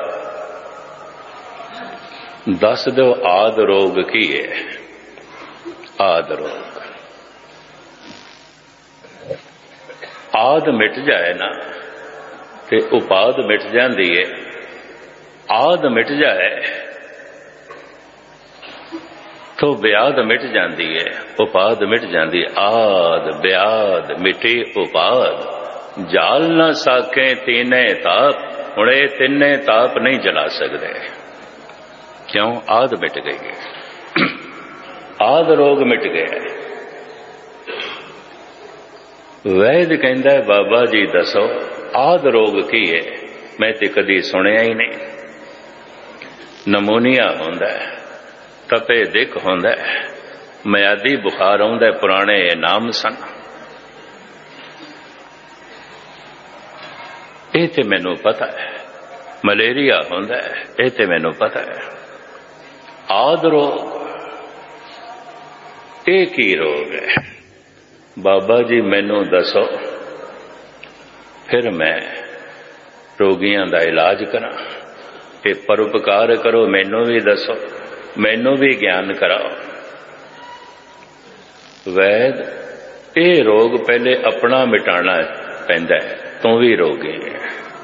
दस दो आद रोग की है। आद रोग आद मिट जाए ना ਤੇ ਉਪਾਦ ਮਿਟ ਜਾਂਦੀ ਹੈ। ਆਦ ਮਿਟ ਜਾਏ तो ब्याद मिट जाती है, उपाद मिट जाती है। आद ब्याद मिटे उपाद, जाल ना साके तीने ताप। हुण ये तिने ताप नहीं जला सकते, क्यों? आद मिट गई है, आद रोग मिट गया। वैद कहंदा बाबा जी दसो आद रोग की है? मैं तो कदी सुनिया ही नहीं। नमूनिया होंदा है, तपे दिक होंदा है, मियादी बुखार आउंदा, पुराने नाम सन। ये ते मैनू पता है। मलेरिया होंदा है, ये ते मैनू पता है। आद रोग ये की रोग है? बाबा जी मैनू दसो, फिर मैं रोगियों का इलाज करा। ये परोपकार करो, मैनू भी दसो, मैनू भी ज्ञान कराओ। वैद ये रोग पहले अपना मिटाना पैंदा है। तू भी रोगी है,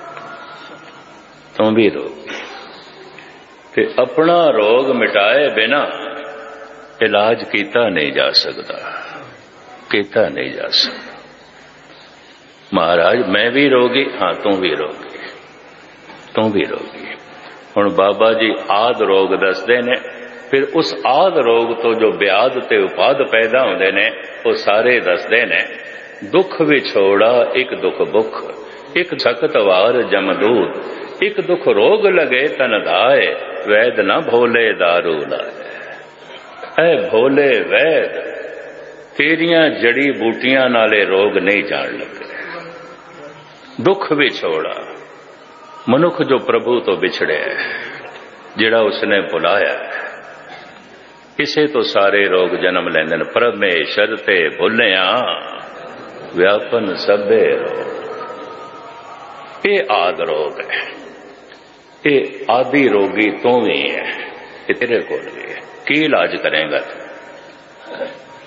तू भी रोगी ते अपना रोग मिटाए बिना इलाज किया नहीं जा सकता, किया नहीं जा सकता। महाराज मैं भी रोगी, हाँ तू भी रोगी, तू भी रोगी। हुण बाबा जी आद रोग दसदे ने, फिर उस आद रोग तो जो ब्याद ते उपाद पैदा होंदे ने वो सारे दसदे ने। दुख विछोड़ा एक दुख बुख, एक सख्त वार जमदूत, एक दुख रोग लगे तन धाए, वैद न भोले दारू लाए। ऐ भोले वैद, तेरियां जड़ी बूटियां नाले रोग नहीं जान लगे। दुख विछोड़ा, मनुख जो प्रभु तो बिछड़े है, जिहड़ा उसने बुलाया है, इसे तो सारे रोग जन्म लैंदे ने। परमेश्वर ते भुलिया व्यापन सबे रोग। ये आद रोग है, ये आदि रोगी तू भी है, ये तेरे को भी है। की इलाज करेगा तू?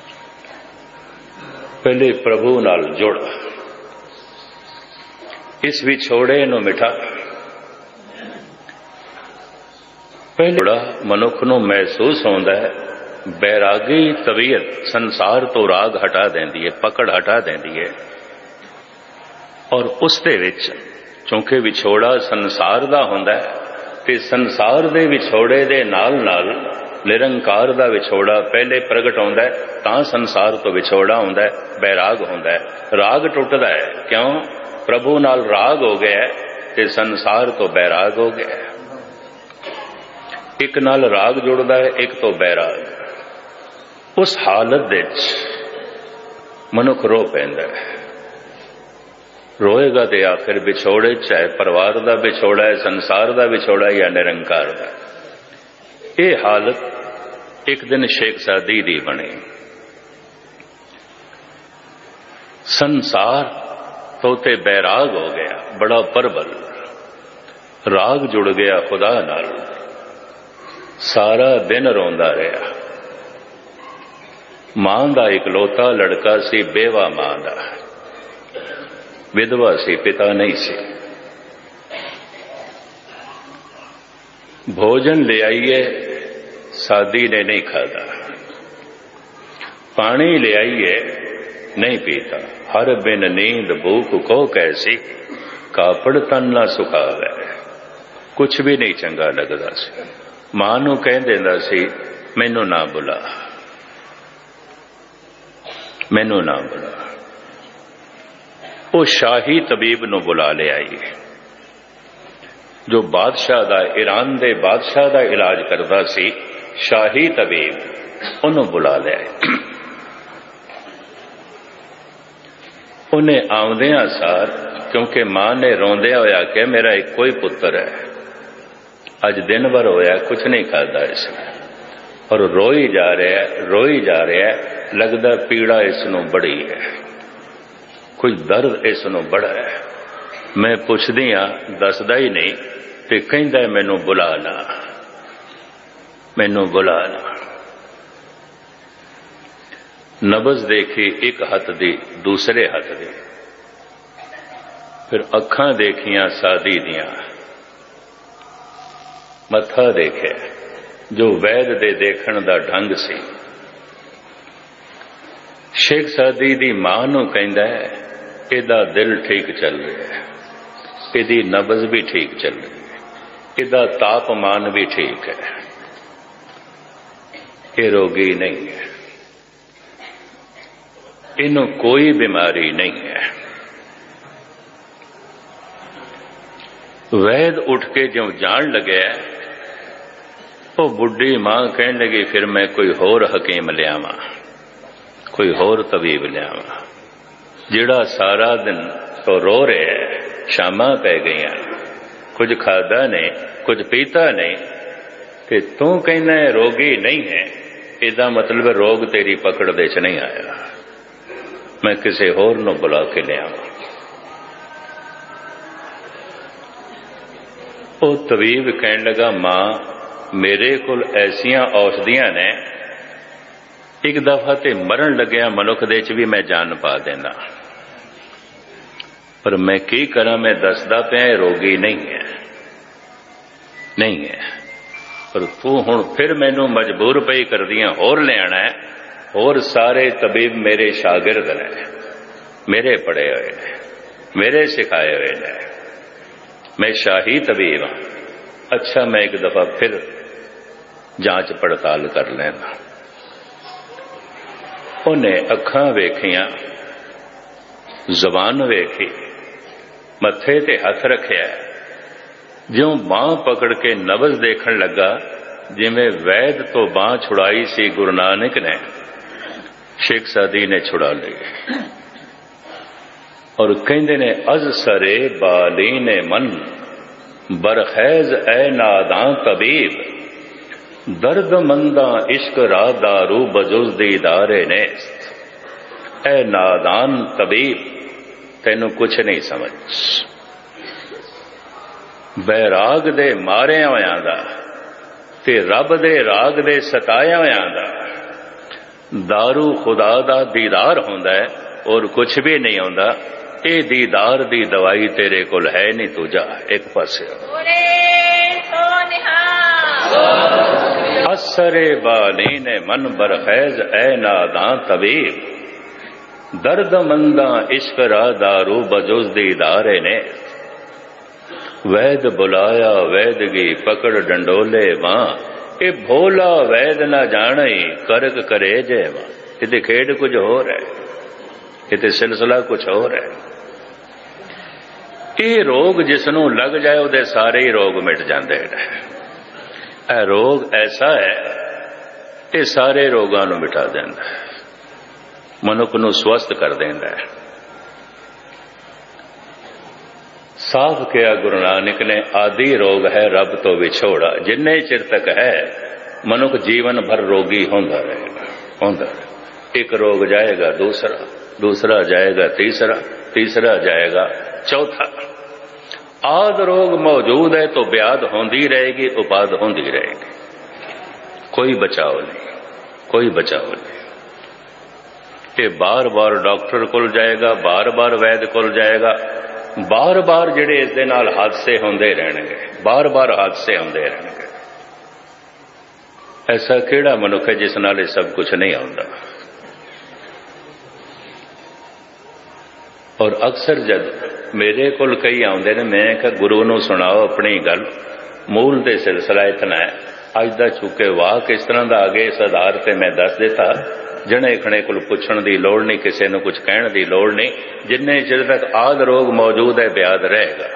पहले प्रभु नाल जुड़, इस विछोड़े नू मिठा। पहले मनुख नू महसूस होंदा है, बैरागी तबीयत संसार तो राग हटा देंदी है, पकड़ हटा देंदी है। और उस दे विच चूंकि विछोड़ा संसार दा होंदा है, ते संसार दे विछोड़े दे नाल नाल निरंकार दा विछोड़ा पहले प्रगट होंदा है, तां संसार तो विछोड़ा होंदा है, बैराग होंदा है। राग टुटदा है, क्यों? प्रभु नाल राग हो गया है, ते संसार तो बैराग हो गया है। एक नाल राग जुड़दा है, एक तो बैराग। उस हालत विच मनुख रो पैंदा है। रोएगा तो आखिर विछोड़े, चाहे परिवार का विछोड़ा है, संसार का विछोड़ा या निरंकार का। ये हालत एक दिन शेख सादी दी बनी। संसार तो ते बैराग हो गया, बड़ा परबल। राग जुड़ गया खुदा नाल, सारा दिन रोंदा रहा। मां दा इकलौता लड़का सी, बेवा मां दा, विधवा सी, पिता नहीं सी। भोजन ले आइए, सादी ने नहीं खाता। पानी ले आइए, नहीं पीता। हर बिन नींद भूख को कैसी, कापड़ तन ना सुखावे। कुछ भी नहीं चंगा लगदा सी। मां नूं कह देंदा सी, मैनू ना बुला, मैनू ना बुला। वो शाही तबीब नूं बुला ले आई, जो बादशाह दा, ईरान दे बादशाह दा इलाज करदा सी। शाही तबीब उन्होंने बुला ले आए। उन्हें आउंदियां सार, क्योंकि मां ने रोंदिया होया कि मेरा एक कोई पुत्र है, अज दिन भर होया कुछ नहीं खाता इसने, और रोई जा रहा है, रोई जा रहा है। लगदा पीड़ा इसनों बड़ी है, कुछ दर्द इसनों बड़ा है। मैं पुछदी हाँ, दसदा ही नहीं, ते कहंदा मैनू बुला ला, मैनू बुला ला। नबज देखी एक हथ दी, दूसरे हथ दी। फिर अखां देखियां साधी दियां, मत्था देखिया जो वैद दे देखण दा ढंग सी। शेख सादी दी मां नूं कहंदा है इहदा दिल ठीक चल रहा है, इहदी नबज भी ठीक चल रही है, इहदा तापमान भी ठीक है, ये रोगी नहीं है, इन्हों कोई बीमारी नहीं है। वैद उठ के जो जान लगे वो बुढ़ी मां कहन लगी फिर मैं कोई होर हकीम लियावा, कोई होर तबीब लियावा, जिहड़ा सारा दिन तो रो रहा है, शामां पै गई, कुछ खादा नहीं कुछ पीता नहीं, ते तू कहना है रोगी नहीं है, इसदा मतलब रोग तेरी पकड़ दे च नहीं आया, मैं किसी होर नूं बुला के लियावा। वो तबीब कहन लगा मां मेरे कोल ऐसियां औषधियां ने, एक दफा ते मरण लग्या मनुख दे च भी मैं जान पा देना, पर मैं की करा, मैं दसदा पिया रोगी नहीं है, नहीं है, पर तू हुण फिर मैनू मजबूर पई कर दियां होर लियाना है, होर सारे तबीब मेरे शागिर्द ने, मेरे पढ़े हुए ने, मेरे सिखाए हुए ने, मैं शाही तबीब हाँ। अच्छा मैं एक दफा फिर जांच पड़ताल कर लेना। उन्हें अखां वेखियां, जबान वेखी, मत्थे ते हथ रखिया, ज्यों बांह पकड़ के नबज देखण लगा, जिवें वैद तो बांह छुड़ाई सी गुरु नानक ने, शेख सादी ने छुड़ा ली। और कहंदे ने अज सरे बालीने मन बरखैज ए नादां तबीब, दर्द मंदा इश्क रा दारू बजुज दीदारे नेस्त। ए नादान तबीब तेनू कुछ नहीं समझ, बैराग दे मारे होयां दा ते रब दे राग दे सताया होयां दा दारू खुदा दा दीदार होंदा है और कुछ भी नहीं होंदा। ये दीदार दी दवाई तेरे कोल है नहीं, तू जा एक पासे। असरे बाली ने मन बरखैज ए नादा तबीब, दर्द मंदा इश्क रा दारू बजुज दीदारे ने। वैद बुलाया वैदगी पकड़ डंडोले मां, ये भोला वैद न जाने करक करे जे मां। ये खेड कुछ होर है, ये सिलसिला कुछ होर है। ये रोग जिसनों लग जाए उहदे सारे ही रोग मिट जाते हैं। यह रोग ऐसा है ये सारे रोगों को मिटा देता है, मनुख को स्वस्थ कर देता है। साफ किया गुरु नानक ने, आदि रोग है रब तो विछोड़ा। जिन्ने चिर तक है मनुख जीवन भर रोगी होंदा रहेगा, होंदा रहेगा। एक रोग जाएगा दूसरा, दूसरा जाएगा तीसरा, तीसरा जाएगा चौथा। आद रोग मौजूद है तो ब्याद होंदी रहेगी, उपाद होंदी रहेगी, कोई बचाव नहीं, कोई बचाव नहीं। ये बार बार डॉक्टर कोल जाएगा, बार बार वैद कोल जाएगा, बार बार जिहड़े इस दे नाल हादसे होंदे रहणगे, बार बार हादसे होंदे रहणगे। ऐसा किहड़ा मनुख है जिस नाल सब कुछ नहीं होंदा। और अक्सर जब मेरे कोल कई आउंदे ने, मैं कहा गुरु नूं सुणाओ अपनी गल, मूल दे सिलसिला इतना है। अज दा चुके वाह किस तरह दा आ गए, इस आधार से मैं दस देता। जने खणे कोल पुछण दी लोड़ नहीं, किसी नूं कुछ कहण दी लोड़ नहीं। जिन्ने चिर तक आद रोग मौजूद है ब्याद रहेगा,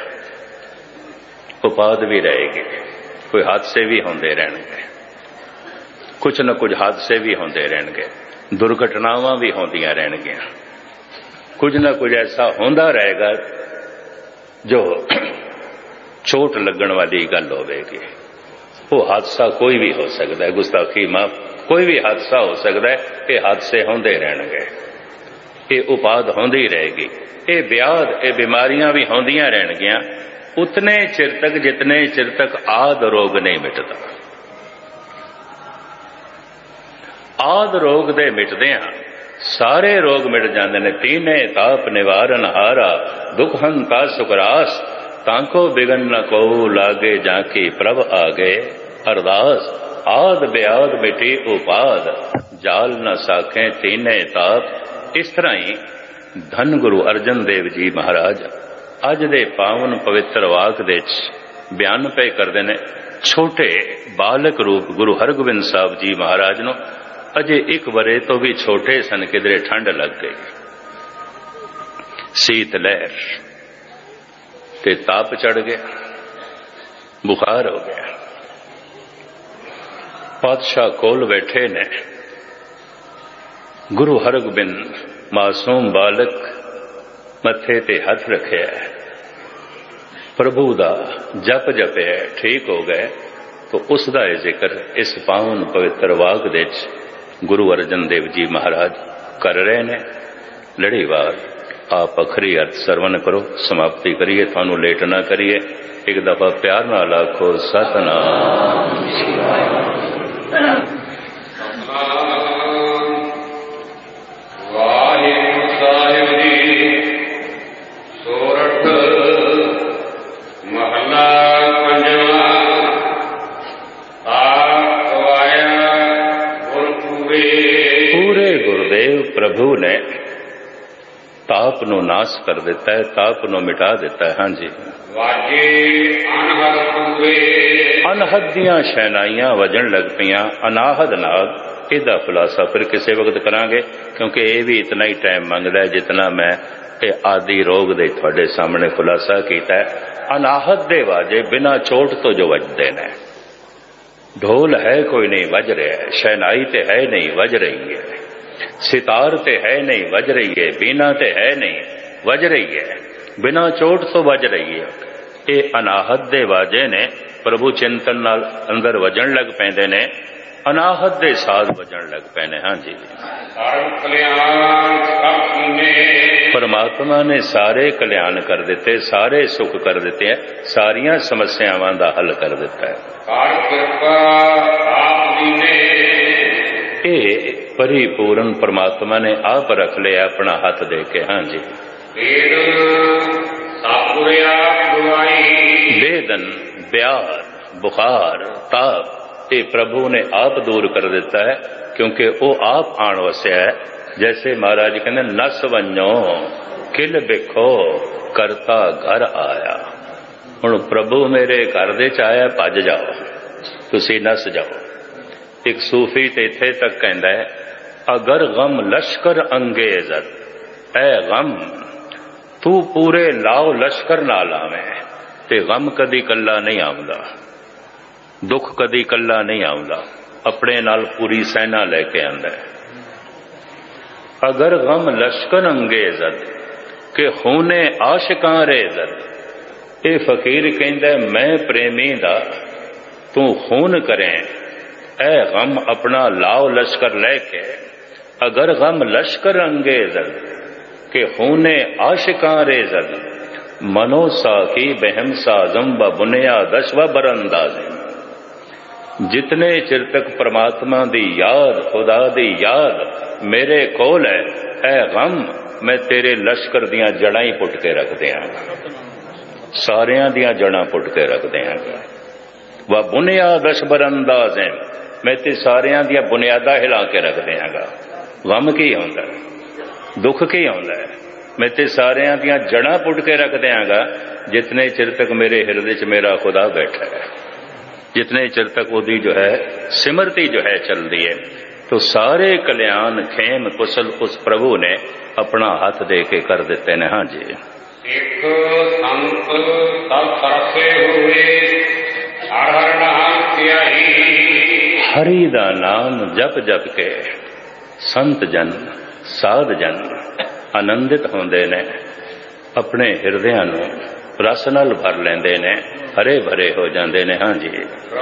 उपाद भी रहेगी, कोई हादसे भी होंदे रहणगे, कुछ न कुछ हादसे भी होंदे रहणगे, दुर्घटनावां भी होंदियां रहणगियां, कुछ न कुछ ऐसा होंदा रहेगा जो चोट लगन वाली गल होगी। वो हादसा कोई भी हो सकता है, गुस्ताखी माफ, कोई भी हादसा हो सकता है। ये हादसे होंदे रहणगे, ये उपाद होंदी रहेगी, ये ब्याध, ये बीमारियां भी होंदियां रहणगियां उतने चिर तक जितने चिर तक आद रोग नहीं मिटता। आद रोग दे मिटदियां सारे रोग मिट जाते ने। तीने ताप निवारण हारा, दुख हंता सुखरास, तांको बिगन न को लागे जाकी प्रभ आगे। अरदास आद ब्याद मिटी उपाद, जाल न साखें तीने ताप। इस तरह ही धन गुरु अर्जन देव जी महाराज अज दे पावन पवित्र वाक दे बयान पे करते ने। छोटे बालक रूप गुरु हरगोबिंद साहब जी महाराज नूं अजे एक वरे तो भी छोटे सन, किधरे ठंड लग गई, शीत लहर ते ताप चढ़ गया, बुखार हो गया। पातशाह कोल बैठे ने, गुरु हरगोबिंद मासूम बालक मथे ते हथ रखे, प्रभु दा जप जपे, ठीक हो गए। तो उसका जिक्र इस पावन पवित्र वाक दे गुरु अर्जन देव जी महाराज कर रहे ने। लड़ीवार आप अखरी अर्थ सरवण करो, समाप्ति करिए, थानू लेट ना करिए। एक दफा प्यार नाल आखो सतनाम। वाहिगुरु साहिब जी सोरठ महला पंजवा। पूरे गुरुदेव प्रभु ने ताप नो नाश कर देता है, ताप नो मिटा देता है। हाँ जी, वाजे अनहद पूरे, अनहद दियां शहनाइयां वजन लग पियां, अनाहद नाग। इहदा खुलासा फिर किसी वक्त करांगे, क्योंकि ये भी इतना ही टाइम मंगदा है जितना मैं ये आदि रोग दे तुहाडे सामने खुलासा कीता है। अनाहद दे वाजे बिना चोट तो जो वजदे ने। ढोल है कोई नहीं वज रहा है, शहनाई ते है नहीं वज रही है, सितार ते है नहीं वज रही है, बीना ते है नहीं वज रही है, बिना चोट तो वज रही है। ये अनाहत दे वाजे ने प्रभु चिंतन नाल अंदर वजन लग पैंदे ने, अनाहत दे साध वजन लग पैने। हाँ जी, परमात्मा ने सारे कल्याण कर देते, सारे सुख कर देते हैं, सारियां समस्यावां दा हल कर देता है। ये परिपूर्ण परमात्मा ने आप रख लिया अपना हाथ दे के। हाँ जी, वेदन ब्यार बुखार ताप ये प्रभु ने आप दूर कर देता है, क्योंकि वो आप आण वसया है। जैसे महाराज कहते नस वन्यो किल बिखो करता घर आया। हुण प्रभु मेरे घर दे च आया, भज जाओ, तुसी नस जाओ। एक सूफी ते इत्थे तक कहंदा है, अगर गम लश्कर अंगेज़त, ऐ गम तू पूरे लाओ लश्कर ना लावे, ते गम कदी कल्ला नहीं आउंदा, दुख कदी कल्ला नहीं आउंदा, अपने नाल पूरी सेना लेके आंदा है। अगर गम लश्कर अंगेज़त के खूने आशिकां रेज़त, ये फकीर कहंदा मैं प्रेमी दा तू खून करें, ऐ गम अपना लाओ लश्कर लेके। अगर गम लश्कर अंगेज़त के खूने आशिकां रेज़त, मनो साकी बहम साजम व बुनियादश व बरंदाज़। जितने चिर तक परमात्मा दी याद, खुदा दी याद मेरे कोल है, ऐ गम मैं तेरे लश्कर दियां जड़ां ही पुट के रख दियांगा, सारियां दियां जड़ां पुट के रख दियांगा। व बुनियादश बरंदाज़, मैं ते सारियां दियां बुनियादा हिला के रख दियांगा। गम की आउंदा, दुख की आउंदा, मैं ते सारियां दियां जड़ां पुट के रख दियांगा, जितने चिर तक मेरे हृदय च मेरा खुदा बैठा है, जितने चिर तक उसकी जो है सिमरती जो है चल रही है। तो सारे कल्याण खेम कुशल उस प्रभु ने अपना हाथ दे के कर देते हैं। हाँ जी, एक संत सब तरसे हुए, हर हर नाम किया ही। हरि दा नाम जप जप के संत जन साध जन आनंदित होंदे ने, अपने हृदयां नूं रस नाल भर लेंदे ने, हरे भरे हो जाते ने। हाँ जी,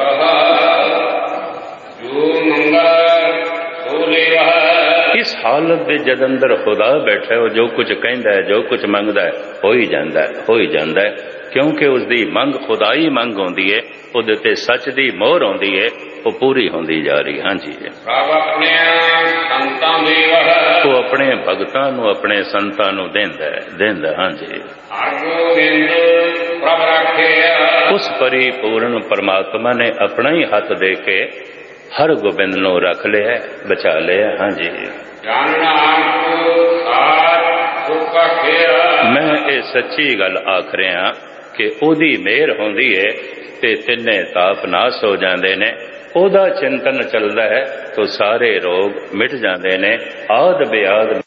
इस हालत दे जद अंदर खुदा बैठा है, जो कुछ कहता है, जो कुछ मंगता है, हो ही जाता है, हो ही जाता है, क्योंकि उसकी मंग खुदाई मंग होंदी है, उहदे ते सच दी मोहर होंदी है, ਉਹ ਪੂਰੀ ਹੁੰਦੀ ਜਾ ਰਹੀ। ਹਾਂਜੀ, ਪ੍ਰਭ ਆਪਣੇ ਸੰਤਾਂ ਦੇ ਉਹ ਆਪਣੇ ਭਗਤਾਂ ਨੂੰ ਆਪਣੇ ਸੰਤਾਂ ਨੂੰ ਦਿੰਦਾ ਦਿੰਦਾ ਹਾਂਜੀ। ਹਰ ਗੋਬਿੰਦ ਪ੍ਰਭ ਰੱਖਿਆ, ਉਸ ਪਰਿਪੂਰਨ ਪਰਮਾਤਮਾ ਨੇ ਆਪਣਾ ਹੀ ਹੱਥ ਦੇ ਕੇ ਹਰ ਗੋਬਿੰਦ ਨੂੰ ਰੱਖ ਲਿਆ, ਬਚਾ ਲਿਆ। ਹਾਂਜੀ, ਜਨ ਨਾਨਕ ਸਾਧ ਸੁਖ ਰੱਖਿਆ। ਮੈਂ ਇਹ ਸੱਚੀ ਗੱਲ ਆਖ ਰਿਹਾ ਕਿ ਉਹਦੀ ਮਿਹਰ ਹੁੰਦੀ ਹੈ ਤੇ ਤਿੰਨੇ ਤਾਪ ਨਾਸ ਹੋ ਜਾਂਦੇ ਨੇ। ਉਹਦਾ ਚਿੰਤਨ ਚੱਲਦਾ ਹੈ ਤਾਂ ਸਾਰੇ ਰੋਗ ਮਿਟ ਜਾਂਦੇ ਨੇ। ਆਦ ਬਿਆਦ